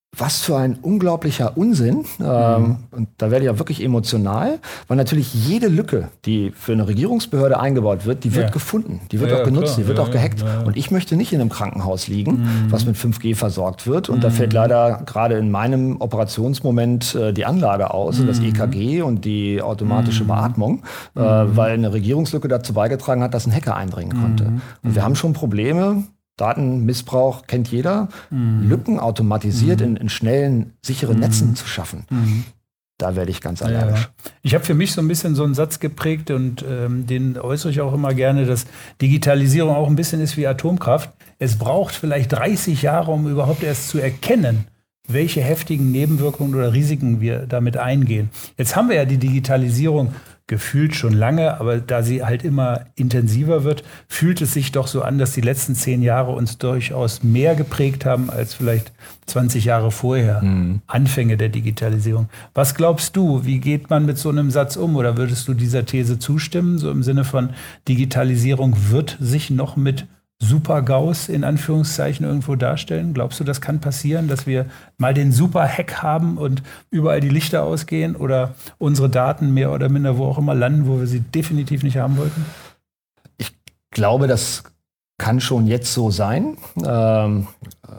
S2: was für ein unglaublicher Unsinn. Mhm. Ähm, und da werde ich ja wirklich emotional, weil natürlich jede Lücke, die für eine Regierungsbehörde eingebaut wird, die wird ja. gefunden, die wird ja, auch genutzt, klar. die wird ja, auch gehackt. Ja, ja. Und ich möchte nicht in einem Krankenhaus liegen, mhm. was mit fünf G versorgt wird. Und mhm. da fällt leider gerade in meinem Operationsmoment äh, die Anlage aus, mhm. das E K G und die automatische mhm. Beatmung, äh, mhm. weil eine Regierungslücke dazu beigetragen hat, dass ein Hacker eindringen konnte. Mhm. Und wir haben schon Probleme. Datenmissbrauch kennt jeder, mhm. Lücken automatisiert mhm. in, in schnellen, sicheren mhm. Netzen zu schaffen. Mhm. Da werde ich ganz allergisch.
S1: Ja. Ich habe für mich so ein bisschen so einen Satz geprägt und ähm, den äußere ich auch immer gerne, dass Digitalisierung auch ein bisschen ist wie Atomkraft. Es braucht vielleicht dreißig Jahre, um überhaupt erst zu erkennen, welche heftigen Nebenwirkungen oder Risiken wir damit eingehen. Jetzt haben wir ja die Digitalisierung gefühlt schon lange, aber da sie halt immer intensiver wird, fühlt es sich doch so an, dass die letzten zehn Jahre uns durchaus mehr geprägt haben als vielleicht zwanzig Jahre vorher. Mhm. Anfänge der Digitalisierung. Was glaubst du, wie geht man mit so einem Satz um? Oder würdest du dieser These zustimmen, so im Sinne von Digitalisierung wird sich noch mit Super-GAUs in Anführungszeichen irgendwo darstellen? Glaubst du, das kann passieren, dass wir mal den Super-Hack haben und überall die Lichter ausgehen oder unsere Daten mehr oder minder wo auch immer landen, wo wir sie definitiv nicht haben wollten?
S2: Ich glaube, das kann schon jetzt so sein. Ähm,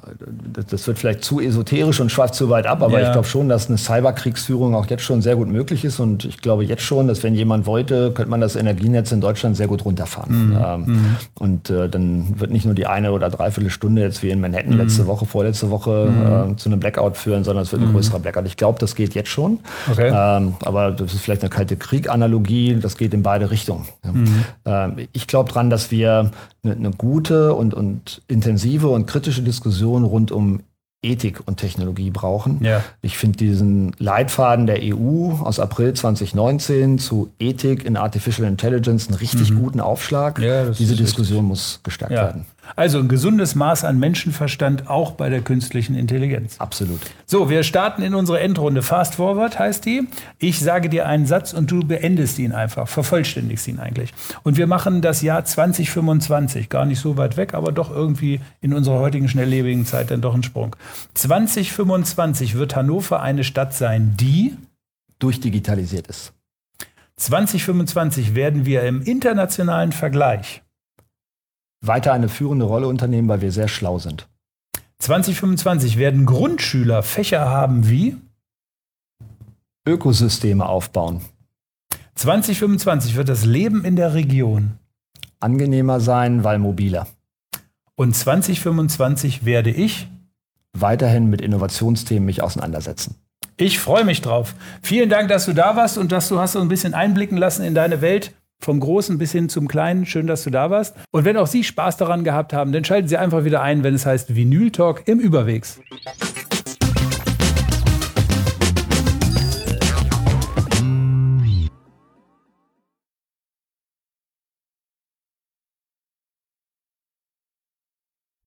S2: das wird vielleicht zu esoterisch und schweift zu weit ab, aber ja. ich glaube schon, dass eine Cyberkriegsführung auch jetzt schon sehr gut möglich ist. Und ich glaube jetzt schon, dass wenn jemand wollte, könnte man das Energienetz in Deutschland sehr gut runterfahren. Mhm. Ähm, mhm. Und äh, dann wird nicht nur die eine oder dreiviertel Stunde jetzt wie in Manhattan mhm. letzte Woche, vorletzte Woche mhm. äh, zu einem Blackout führen, sondern es wird ein mhm. größerer Blackout. Ich glaube, das geht jetzt schon. Okay. Ähm, aber das ist vielleicht eine kalte Krieg-Analogie. Das geht in beide Richtungen. Mhm. Ähm, ich glaube dran, dass wir eine, eine gute und, und intensive und kritische Diskussion rund um Ethik und Technologie brauchen. Ja. Ich finde diesen Leitfaden der E U aus April zwanzig neunzehn zu Ethik in Artificial Intelligence einen richtig mhm. guten Aufschlag. Ja, Diese Diskussion richtig. muss gestärkt ja. werden.
S1: Also ein gesundes Maß an Menschenverstand auch bei der künstlichen Intelligenz.
S2: Absolut.
S1: So, wir starten in unsere Endrunde. Fast Forward heißt die. Ich sage dir einen Satz und du beendest ihn einfach, vervollständigst ihn eigentlich. Und wir machen das Jahr zwanzig fünfundzwanzig, gar nicht so weit weg, aber doch irgendwie in unserer heutigen schnelllebigen Zeit dann doch ein Sprung. zwanzig fünfundzwanzig wird Hannover eine Stadt sein, die
S2: durchdigitalisiert ist.
S1: zwanzig fünfundzwanzig werden wir im internationalen Vergleich
S2: weiter eine führende Rolle unternehmen, weil wir sehr schlau sind.
S1: zwanzig fünfundzwanzig werden Grundschüler Fächer haben wie
S2: Ökosysteme aufbauen.
S1: zwanzig fünfundzwanzig wird das Leben in der Region
S2: angenehmer sein, weil mobiler.
S1: Und zwanzig fünfundzwanzig werde ich
S2: weiterhin mit Innovationsthemen mich auseinandersetzen.
S1: Ich freue mich drauf. Vielen Dank, dass du da warst und dass du hast so ein bisschen einblicken lassen in deine Welt. Vom Großen bis hin zum Kleinen. Schön, dass du da warst. Und wenn auch Sie Spaß daran gehabt haben, dann schalten Sie einfach wieder ein, wenn es heißt Vinyl Talk im Überwegs.